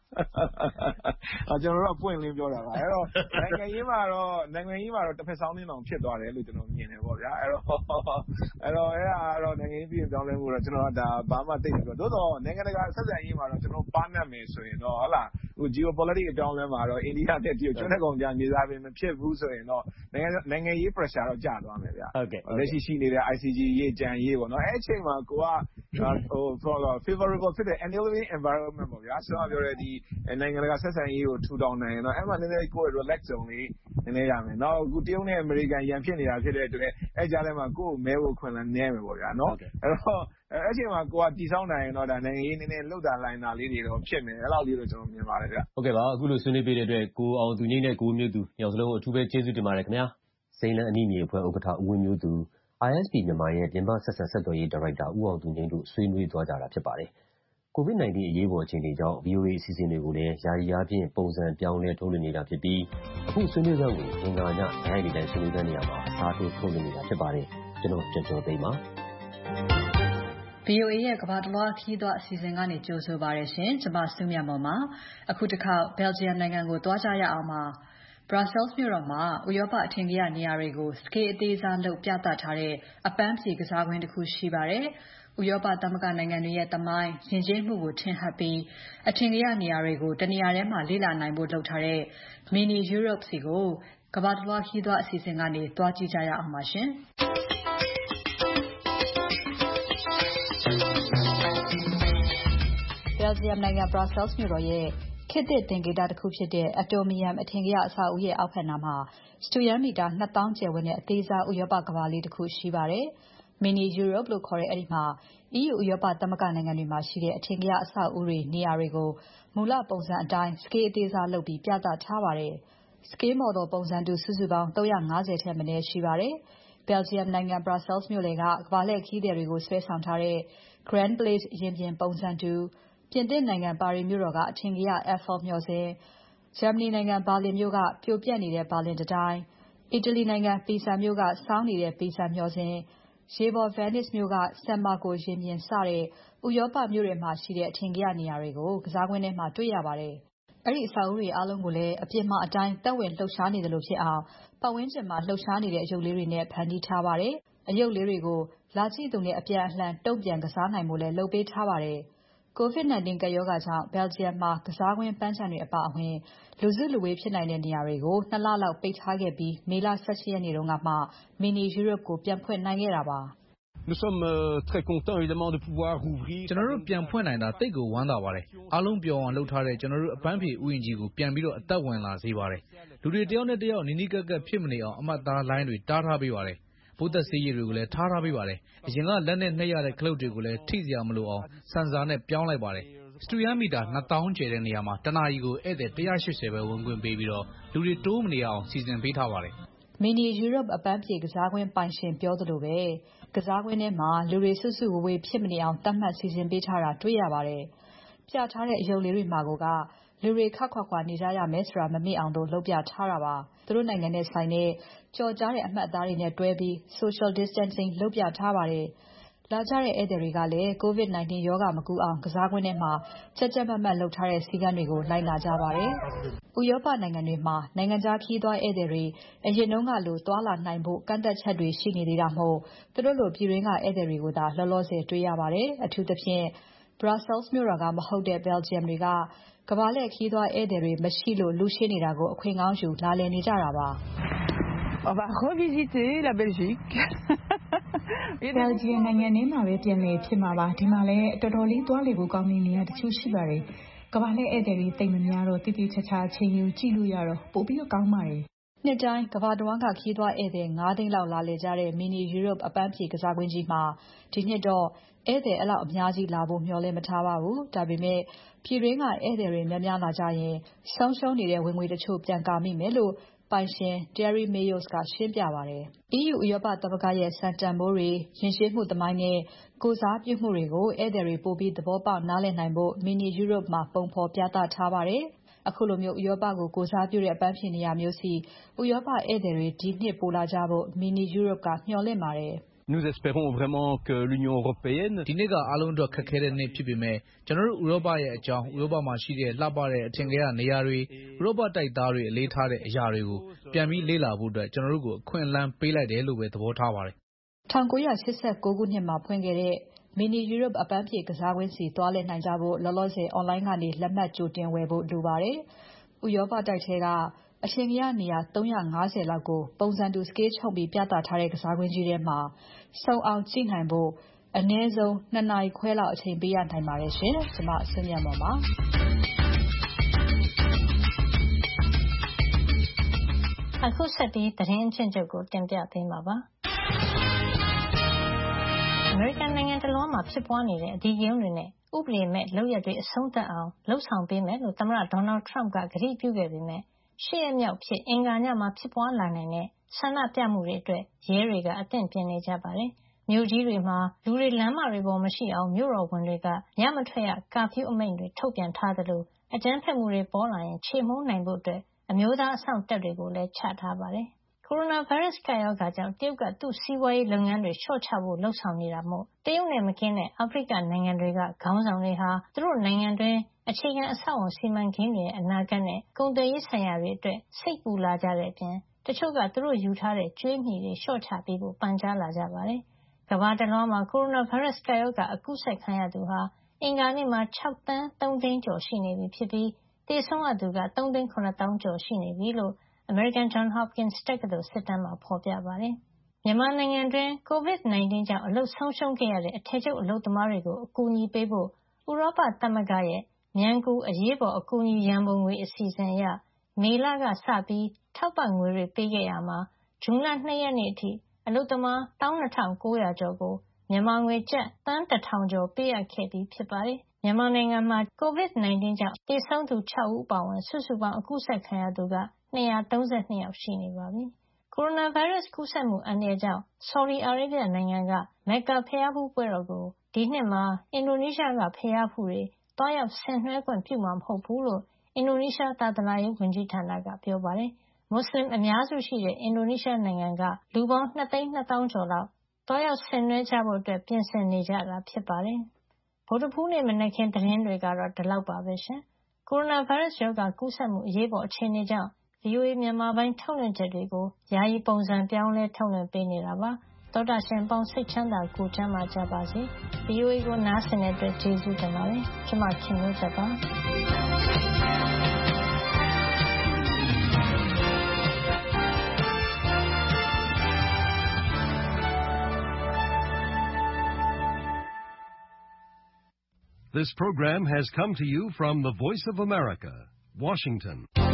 ကျွန်တော်တို့ကပွင့်လင်းပြောတာပါအဲ့တော့နိုင်ငံရေးမှာတော့တစ်ဖက်ဆောင်းတင်းအောင်ဖြစ်သွားတယ်လို့ကျွန်တော်မြင်တယ်ပေါ့ဗျာအဲ့တော့အဲ့ဒါကတော့နိုင်ငံရေးပြည်ပြောင်းလဲမှုတော့ကျွန်တော်ကဒါဘာမှသိတယ်ဆိုတော့သို့တော့နိုင်ငံတကာဆက်ဆံရေးမှာတော့ကျွန်တော်ပါနှက်မယ်ဆိုရင်တော့ဟုတ်လားဟို geopolitics အကြောင်းလဲမှာတော့အိန္ဒိယနဲ့တရုတ်ကျွန်းတဲ့ကောင်ကြာမြေသားပင်မဖြစ်ဘူးဆိုရင်တော့နိုင်ငံရေး pressure တော့ကျသွားမယ်ဗျာဟုတ်ကဲ့လက်ရှိနေတဲ့ ICG ရေးကြံရေးပေါ့နော်အဲ့အချိန်မှာကိုကfavorable ဖြစ်တဲ့ enabling environment ပေါ့ဗျာဆိုတော့ပြောရတဲ့ဒီနိုင်ငံတကာဆက်ဆံရေးကိုထူထောင်နိုင်ရင်တော့အဲ့မှာနည်းနည်းကို relax zone လေးနည်းနည်းရမယ်နောက်အခုတရုတ်နဲ့အမေရိကန်ရန်ဖြစ်နေတာဖြစ်တဲ့အတွက်အဲ့ကြားထဲမှာကိုယ်မဲဖို့ခွင့်လန်းနေမယ်ပေါ့ဗျာနော်အဲ့တော့အဲ့အချိန်မှာကိုကတီဆောင်းနိုင်ရင်တော့ဒါနိုင်ငံရေးနည်းနည်းလှုပ်တာလိုင်းတာလေးတွေတော့ဖြစ်မယ်အဲ့လောက်လေးတော့ကျွန်တော်မြင်ပါတယ်ဗျဟုတ်ကဲ့ပါအခုလိုဆွေးနွေးပေးတဲ့အတွက်ကိုအောင်သူငိမ့်နဲ့ကိုမျိုးသူညောင်စလုံးကိုအထူးပဲကျေးဇူးတင်ပါတယ်ခင်ဗျာစိန်လန်းအနည်းမြေအဖွဲ့ဥက္ကဋ္ဌဦးဝင်းမျိုးသူ ISP မြန်မာရဲ့ပြင်ပဆက်ဆံဆက်သွယ်ရေးဒါရိုက်တာဦးအောင်သူငိမ့်တို့ဆွေးနွေးသွားကြတာဖြစ်ပါတယ်COVID-19 အရေးပေါ်အခြေအနေကြောင့် VOA အစီအစဉ်တွေကိုလည်းယာယီအားဖြင့်ပုံစံပြောင်းလဲထုတ်လွှင့်နေတာဖြစ်ပြီးအခုဆွေးနွေးပွဲကိုအင်္ဂါညနိုင်ရီတိုင်းဆွေးနွေးတဲ့နေရာမှာစားထိုးထုတ်လွှင့်နေတာဖြစ်ပါတယ်ကျွန်တော်ကျော်သိမ်းပါ VOA ရဲ့ကမ္ဘာတလွှားခရီးသွားအစီအစဉ်ကနေကြိုဆိုပါရရှင်။ကျွန်မစုမြတ်မွန်ပါ။အခုတစ်ခါ Belgium နိုင်ငံကိုသွားကြရအောင်ပါ။ Brussels မြို့တော်မှာဥရောပအထင်ကရနေရာတွေကို scale အသေးစားလုပ်ပြသထားတဲ့အပန်းဖြေကစားကွင်းတစ်ခုရှိပါတယ်။ဥရောပသမဂ္ဂနိုင်ငံတွေရဲ့သမိုင်းယဉ်ကျေးမှုကိုထင်ဟပ်ပြီးအထင်ကရနေရာတွေကိုတနေရာထဲမှာလေ့လာနိုင်ဖို့လုပ်ထားတဲ့ Mini Europe စီကိုကမ္ဘာတလွှားခရီးသွားအစီအစဉ်ကနေသွားကြည့်ကြရအောင်ပါရှင်။ Belgium နိုင်ငံ Brussels မြို့တော်ရဲ့ခေတ်သစ်သင်္ကေတတစ်ခုဖြစ်တဲ့ Atomium အထင်ကရအဆောက်အဦရဲ့အောက်ဘက်နားမှာစတုရန်းမီတာ 2000 ကျယ်ဝန်းတဲ့အသေးစားဥရောပကမ္ဘာလေးတစ်ခုရှိပါတယ်။ Mini Europe လို့ခေါ်တဲ့အဲဒီမှာ EU ဥရောပသမဂ္ဂနိုင်ငံတွေမှာရှိတဲ့အထင်ကရအဆောက်အဦတွေနေရာတွေကိုမူလပုံစံအတိုင်း scale အသေးစားလုပ်ပြီးပြသထားပါတယ်။ scale model ပုံစံတူစုစုပေါင်း350ထက်မနည်းရှိပါတယ်။ Belgium နိုင်ငံ Brussels မြို့လယ်က ကမ္ဘာလှည့်ခရီးသည်တွေကိုဆွဲဆောင်ထားတဲ့ Grand Place ရင်ပြင်ပုံစံတူ၊ ပြင်သစ်နိုင်ငံ ပါရီမြို့တော်က အထင်ကရ Eiffel မျှော်စင်၊ ဂျာမနီနိုင်ငံ ဘာလင်မြို့က ပြိုပျက်နေတဲ့ ဘာလင်တံတိုင်း၊ အီတလီနိုင်ငံ Pisa မြို့က စောင်းနေတဲ့ Pisa မျှော်စင်၊ ရေပေါ် Venice မြို့က San Marco ရင်ပြင် စတဲ့ ဥရောပမြို့တွေမှာရှိတဲ့ အထင်ကရနေရာတွေကို ကစားကွင်းထဲမှာ တွေ့ရပါတယ်။ အဲဒီအဆောက်အဦးတွေအားလုံးကိုလည်း အပြင်မှာအတိုင်း သက်ဝင်လှုပ်ရှားနေသလိုဖြစ်အောင် ပတ်ဝန်းကျင်မှာလှုပ်ရှားနေတဲ့ အရုပ်လေးတွေနဲ့ ဖန်တီးထားပါတယ်။ အရုပ်လေးတွေကို လာကြည့်သူနဲ့ အပြန်အလှန် တုံ့ပြန်ကစားနိုင်ဖို့လည်း လုပ်ပေးထားပါတယ်။ COVID-19 ကပ်ရောဂါကြောင့် Belgium မှာ ကစားကွင်း ပန်းခြံတွေအပါအဝင် လူစုလူဝေးဖြစ်နိုင်တဲ့နေရာတွေကို ၂ လလောက်ပိတ်ထားခဲ့ပြီး မေလ ၁၈ ရက်နေ့ကမှ Mini Europe ကိုပြန်ဖွင့်နိုင်ခဲ့တာပါ။ "ကျွန်တော်တို့ ပြန်ဖွင့်နိုင်တာ သိပ်ကိုဝမ်းသာပါတယ်။ အားလုံးပျော်အောင်လုပ်ထားတဲ့ ကျွန်တော်တို့ အပန်းဖြေဥယျာဉ်ကြီးကို ပြန်ပြီးအသက်ဝင်လာစေပါတယ်။ လူတွေ တယောက်နဲ့တယောက် နီးနီးကပ်ကပ်ဖြစ်မနေအောင် အမှတ်အသားလိုင်းတွေ တားထားပေးပါတယ်။ ပိုးသတ်ဆေးရည်တွေကိုလည်း ထားပေးပါတယ်။ အရင်က လက်နဲ့နှိပ်ရတဲ့ ခလုတ်တွေကိုလည်း ထိစရာမလိုအောင် Sensor နဲ့ပြောင်းလိုက်ပါတယ်။ စတုရန်းမီတာ ၂ သောင်းကျယ်တဲ့နေရာမှာ တနာရီကို ဧည့်သည် ၁၈၀ ပဲ ဝင်ခွင့်ပေးပြီး လူတွေ တိုးမနေရအောင် စီစဉ်ပေးထားပါတယ်။ " Mini Europe အပန်းဖြေကစားကွင်းပိုင်ရှင်ပြောသလိုပဲ ကစားကွင်းထဲမှာ လူတွေ စုစုဝေးဝေးဖြစ်မနေအောင် သတ်မှတ်စီစဉ်ပေးထားတာ တွေ့ရပါတယ်။ ပြထားတဲ့ အရုပ်လေးတွေမှာကိုက လူတွေ ခပ်ခွာခွာနေကြရမယ်ဆိုတာ မမေ့အောင် လုပ်ပြထားတာပါ။ သူတို့နိုင်ငံနဲ့ဆိုင်တဲ့ ကျော်ကြားတဲ့ အမှတ်အသားတွေနဲ့တွဲပြီး Social Distancing လုပ်ပြထားပါတယ်။ လာကြတဲ့ ဧည့်သည်တွေကလည်း COVID-19 ရောဂါမကူးအောင် ကစားကွင်းထဲမှာ ကြပ်ကြပ်မတ်မတ်လုပ်ထားတဲ့ စည်းကမ်းတွေကို လိုက်နာကြပါတယ်။ ဥရောပနိုင်ငံတွေမှာ နိုင်ငံခြားခရီးသွားဧည့်သည်တွေ အရင်ကလို သွားလာနိုင်ဖို့ ကန့်သတ်ချက်တွေရှိနေသေးတာမို့ သူတို့လို ပြည်တွင်းက ဧည့်သည်တွေကိုသာ လောလောဆယ်တွေ့ရပါတယ်။ အထူးသဖြင့် Brussels မြို့တော်က မဟုတ်တဲ့ Belgium တွေက ကမ္ဘာလှည့်ခရီးသွားဧည့်သည်တွေ မရှိလို့ လူရှင်းနေတာကို အခွင့်ကောင်းယူ လာလည်နေကြတာပါ။ Belgium နိုင်ငံထဲမှာပဲ ပြန်လည်ဖြစ်မှာပါ။ ဒီမှာလည်း တော်တော်လေး သွားလည်ဖို့ကောင်းတဲ့နေရာတချို့ရှိပါတယ်။ ကမ္ဘာလှည့်ဧည့်သည်တွေ သိပ်မများတော့ သေသေချာချာ အချိန်ယူကြည့်လို့ရတော့ ပိုကောင်းပါတယ်။နှစ်တိုင်း ကမ္ဘာတဝန်းက ခရီးသွားဧည့်သည် ၅ သိန်းလောက် လာလည်ကြတဲ့ Mini Europe အပန်းဖြေကစားကွင်းကြီးမှာ ဒီနှစ်တော့ ဧည့်သည် အဲဒီလောက်အများကြီးလာဖို့ မျှော်လင့်မထားပါဘူး။ ဒါပေမဲ့ ပြည်တွင်းက ဧည့်သည်တွေ များများလာကြရင် ဆုံးရှုံးနေတဲ့ ဝင်ငွေတချို့ ပြန်ကာမိမယ်လို့ ပိုင်ရှင် Thierry Mayor's ကရှင်းပြပါတယ်။ EU ဥရောပသမဂ္ဂရဲ့ စံတန်ဖိုးတွေ၊ ယဉ်ကျေးမှုသမိုင်းနဲ့ ကိုယ်စားပြုမှုတွေကို ဧည့်သည်တွေ ပိုပြီးသဘောပေါက်နားလည်နိုင်ဖို့ Mini Europe မှာ ပုံဖော်ပြသထားပါတယ်။ ခုလို ဥရောပကို ကိုယ်စားပြုတဲ့ အပန်းဖြေနေရာမျိုးဆီ ဥရောပဧည့်သည်တွေ ဒီနှစ်ပိုလာကြဖို့ Mini Europe ကမျှော်လင့်ပါတယ်။ "ဒီနှစ်က အားလုံးအတွက် ခက်ခဲတဲ့နှစ်ဖြစ်ပေမဲ့ ကျွန်တော်တို့ ဥရောပရဲ့အကြောင်း၊ ဥရောပမှာရှိတဲ့ လှပတဲ့ အထင်ကရနေရာတွေ၊ ဥရောပတိုက်သားတွေ အလေးထားတဲ့အရာတွေကို ပြန်လေ့လာဖို့ ကျွန်တော်တို့ကို အခွင့်အလမ်းပေးလိုက်တယ်လို့ပဲ သဘောထားပါတယ်။ " ၁၉၈၉ ခုနှစ်မှာဖွင့်ခဲ့တဲ့ Mini Europe အပန်းဖြေကစားကွင်းဆီ သွားလည်နိုင်ကြဖို့ လောလောဆယ် Online ကနေ လက်မှတ်ကြိုတင်ဝယ်ဖို့ လိုပါတယ်။ ဥရောပတိုက်ထဲက အထင်ကရနေရာ ၃၅၀ လောက်ကို ပုံစံတူ scale ချုပ်ပြီး ပြသထားတဲ့ ကစားကွင်းကြီးထဲမှာ စုံအောင်ကြည့်နိုင်ဖို့ အနည်းဆုံး ၂ နာရီခွဲလောက် အချိန်ပေးရနိုင်ပါတယ်ရှင်။ ကျွန်မ စုမြတ်မွန်ပါ။ "အခုဆက်ပြီး သတင်းအကျဉ်းချုပ်ကို တင်ပြပေးမှာပါ။ အမေရိကန်နိုင်ငံတလွှားမှာ ဖြစ်ပွားနေတဲ့ အဓိကရုဏ်းတွေနဲ့ ဥပဒေမဲ့လုပ်ရပ်တွေ အဆုံးသတ်အောင် လုပ်ဆောင်ပေးမယ်လို့ သမ္မတ Donald Trump က ကတိပြုခဲ့ပေမဲ့ ၈ ရက်မြောက်အဖြစ် အင်္ဂါနေ့မှာ ဖြစ်ပွားလာနိုင်တဲ့ ဆန္ဒပြမှုတွေအတွက် ရဲတွေက အသင့်ပြင်နေကြပါတယ်။ မြို့ကြီးတွေမှာ လူတွေ လမ်းမတွေပေါ်မရှိအောင် မြို့တော်ဝန်တွေက ညမထွက်ရ curfew အမိန့်တွေ ထုတ်ပြန်ထားသလို အကြမ်းဖက်မှုတွေ ပေါ်လာရင် ချေမှုန်းနိုင်ဖို့ အမျိုးသားအစောင့်တပ်တွေကိုလည်း ချထားပါတယ်။ ကိုရိုနာဗိုင်းရပ်စ် ကပ်ရောဂါကြောင့် တရုတ်က သူ့စီးပွားရေးလုပ်ငန်းတွေ လျှော့ချဖို့ လုပ်ဆောင်နေတာမို့ တရုတ်နဲ့မကင်းတဲ့ အာဖရိကနိုင်ငံတွေက ခေါင်းဆောင်တွေဟာ သူတို့နိုင်ငံတွင်း အခြေခံအဆောက်အအုံ စီမံကိန်းတွေရဲ့ အနာဂတ်နဲ့ ကုန်သွယ်ရေးဆိုင်ရာတွေအတွက် စိတ်ပူလာကြတဲ့အပြင် တချို့က သူတို့ယူထားတဲ့ ကြွေးမြီတွေ လျှော့ချပေးဖို့ ပန်ကြားလာကြပါတယ်။ ကမ္ဘာတလွှားမှာ ကိုရိုနာဗိုင်းရပ်စ် ကပ်ရောဂါ ကူးစက်ခံရသူဟာ အင်္ဂါနေ့မှာ ၆ သန်း ၃ သိန်းကျော်ရှိနေပြီဖြစ်ပြီး သေဆုံးရသူက ၃ သိန်း ၇ သောင်းကျော်ရှိနေပြီလို့ အမေရိကန် Johns Hopkins တက္ကသိုလ် စစ်တမ်းမှာ ဖော်ပြပါတယ်။ မြန်မာနိုင်ငံတွင်း COVID-19 ကြောင့် အလုပ်ဆုံးရှုံးခဲ့ရတဲ့ အထည်ချုပ်အလုပ်သမားတွေကို အကူအညီပေးဖို့ ဥရောပသမဂ္ဂရဲ့ မြန်ကူအရေးပေါ် အကူအညီရန်ပုံငွေ အစီအစဉ်အရ မေလကစပြီး ထောက်ပံ့ငွေတွေ ပေးခဲ့ရာမှာ ဇွန်လ ၂ ရက်နေ့အထိ အလုပ်သမား ၁၂,၉၀၀ ကျော်ကို မြန်မာငွေ ကျပ် သန်း ၁,၀၀၀ ကျော် ပေးအပ်ခဲ့ပြီးဖြစ်ပါတယ်။ မြန်မာနိုင်ငံမှာ COVID-19 ကြောင့် သေဆုံးသူ ၆ ဦးအပါအဝင် စုစုပေါင်း ကူးစက်ခံရသူက ၂၃၂ ယောက်ရှိနေပါပြီ။ကိုရိုနာဗိုင်းရပ်စ်ကူးစက်မှုအန္တရာယ်ကြောင့် ဆော်ဒီအာရေဗျနိုင်ငံက မက္ကာဘုရားဖူးပွဲတော်ကိုဒီနှစ်မှာအင်ဒိုနီးရှားကဘုရားဖူးတွေသွားရောက်ဆင်နွှဲခွင့်ပြုမှာမဟုတ်ဘူးလို့အင်ဒိုနီးရှားသာသနာရေးဝန်ကြီးဌာနကပြောပါတယ်။မွတ်စလင်အများစုရှိတဲ့အင်ဒိုနီးရှားနိုင်ငံကလူပေါင်း2,200,000 ကျော်လောက်သွားရောက်ဆင်နွှဲကြဖို့ပြင်ဆင်နေကြတာဖြစ်ပါတယ်။ဗုဒ္ဓဖူးနေ့မနက်ခင်းသတင်းတွေကတော့ဒီလောက်ပါပဲရှင်။ကိုရိုနာဗိုင်းရပ်စ်ရောဂါကူးစက်မှုအရေးပေါ်အခြေအနေကြောင့် VOA မြန်မာပိုင်းထုတ်လွှင့်ချက်တွေကိုယာယီပုံစံပြောင်းလဲထုတ်လွှင့်ပေးနေတာပါ။သောတာရှင်ပေါင်းစိတ်ချမ်းသာကိုကျမ်းမာကြပါစေ။ VOA ကိုနားဆင်တဲ့အတွက်ကျေးဇူးတင်ပါတယ်။ကျွန်မခင်မျိုးသက်ပါ။ This program has come to you from the Voice of America, Washington.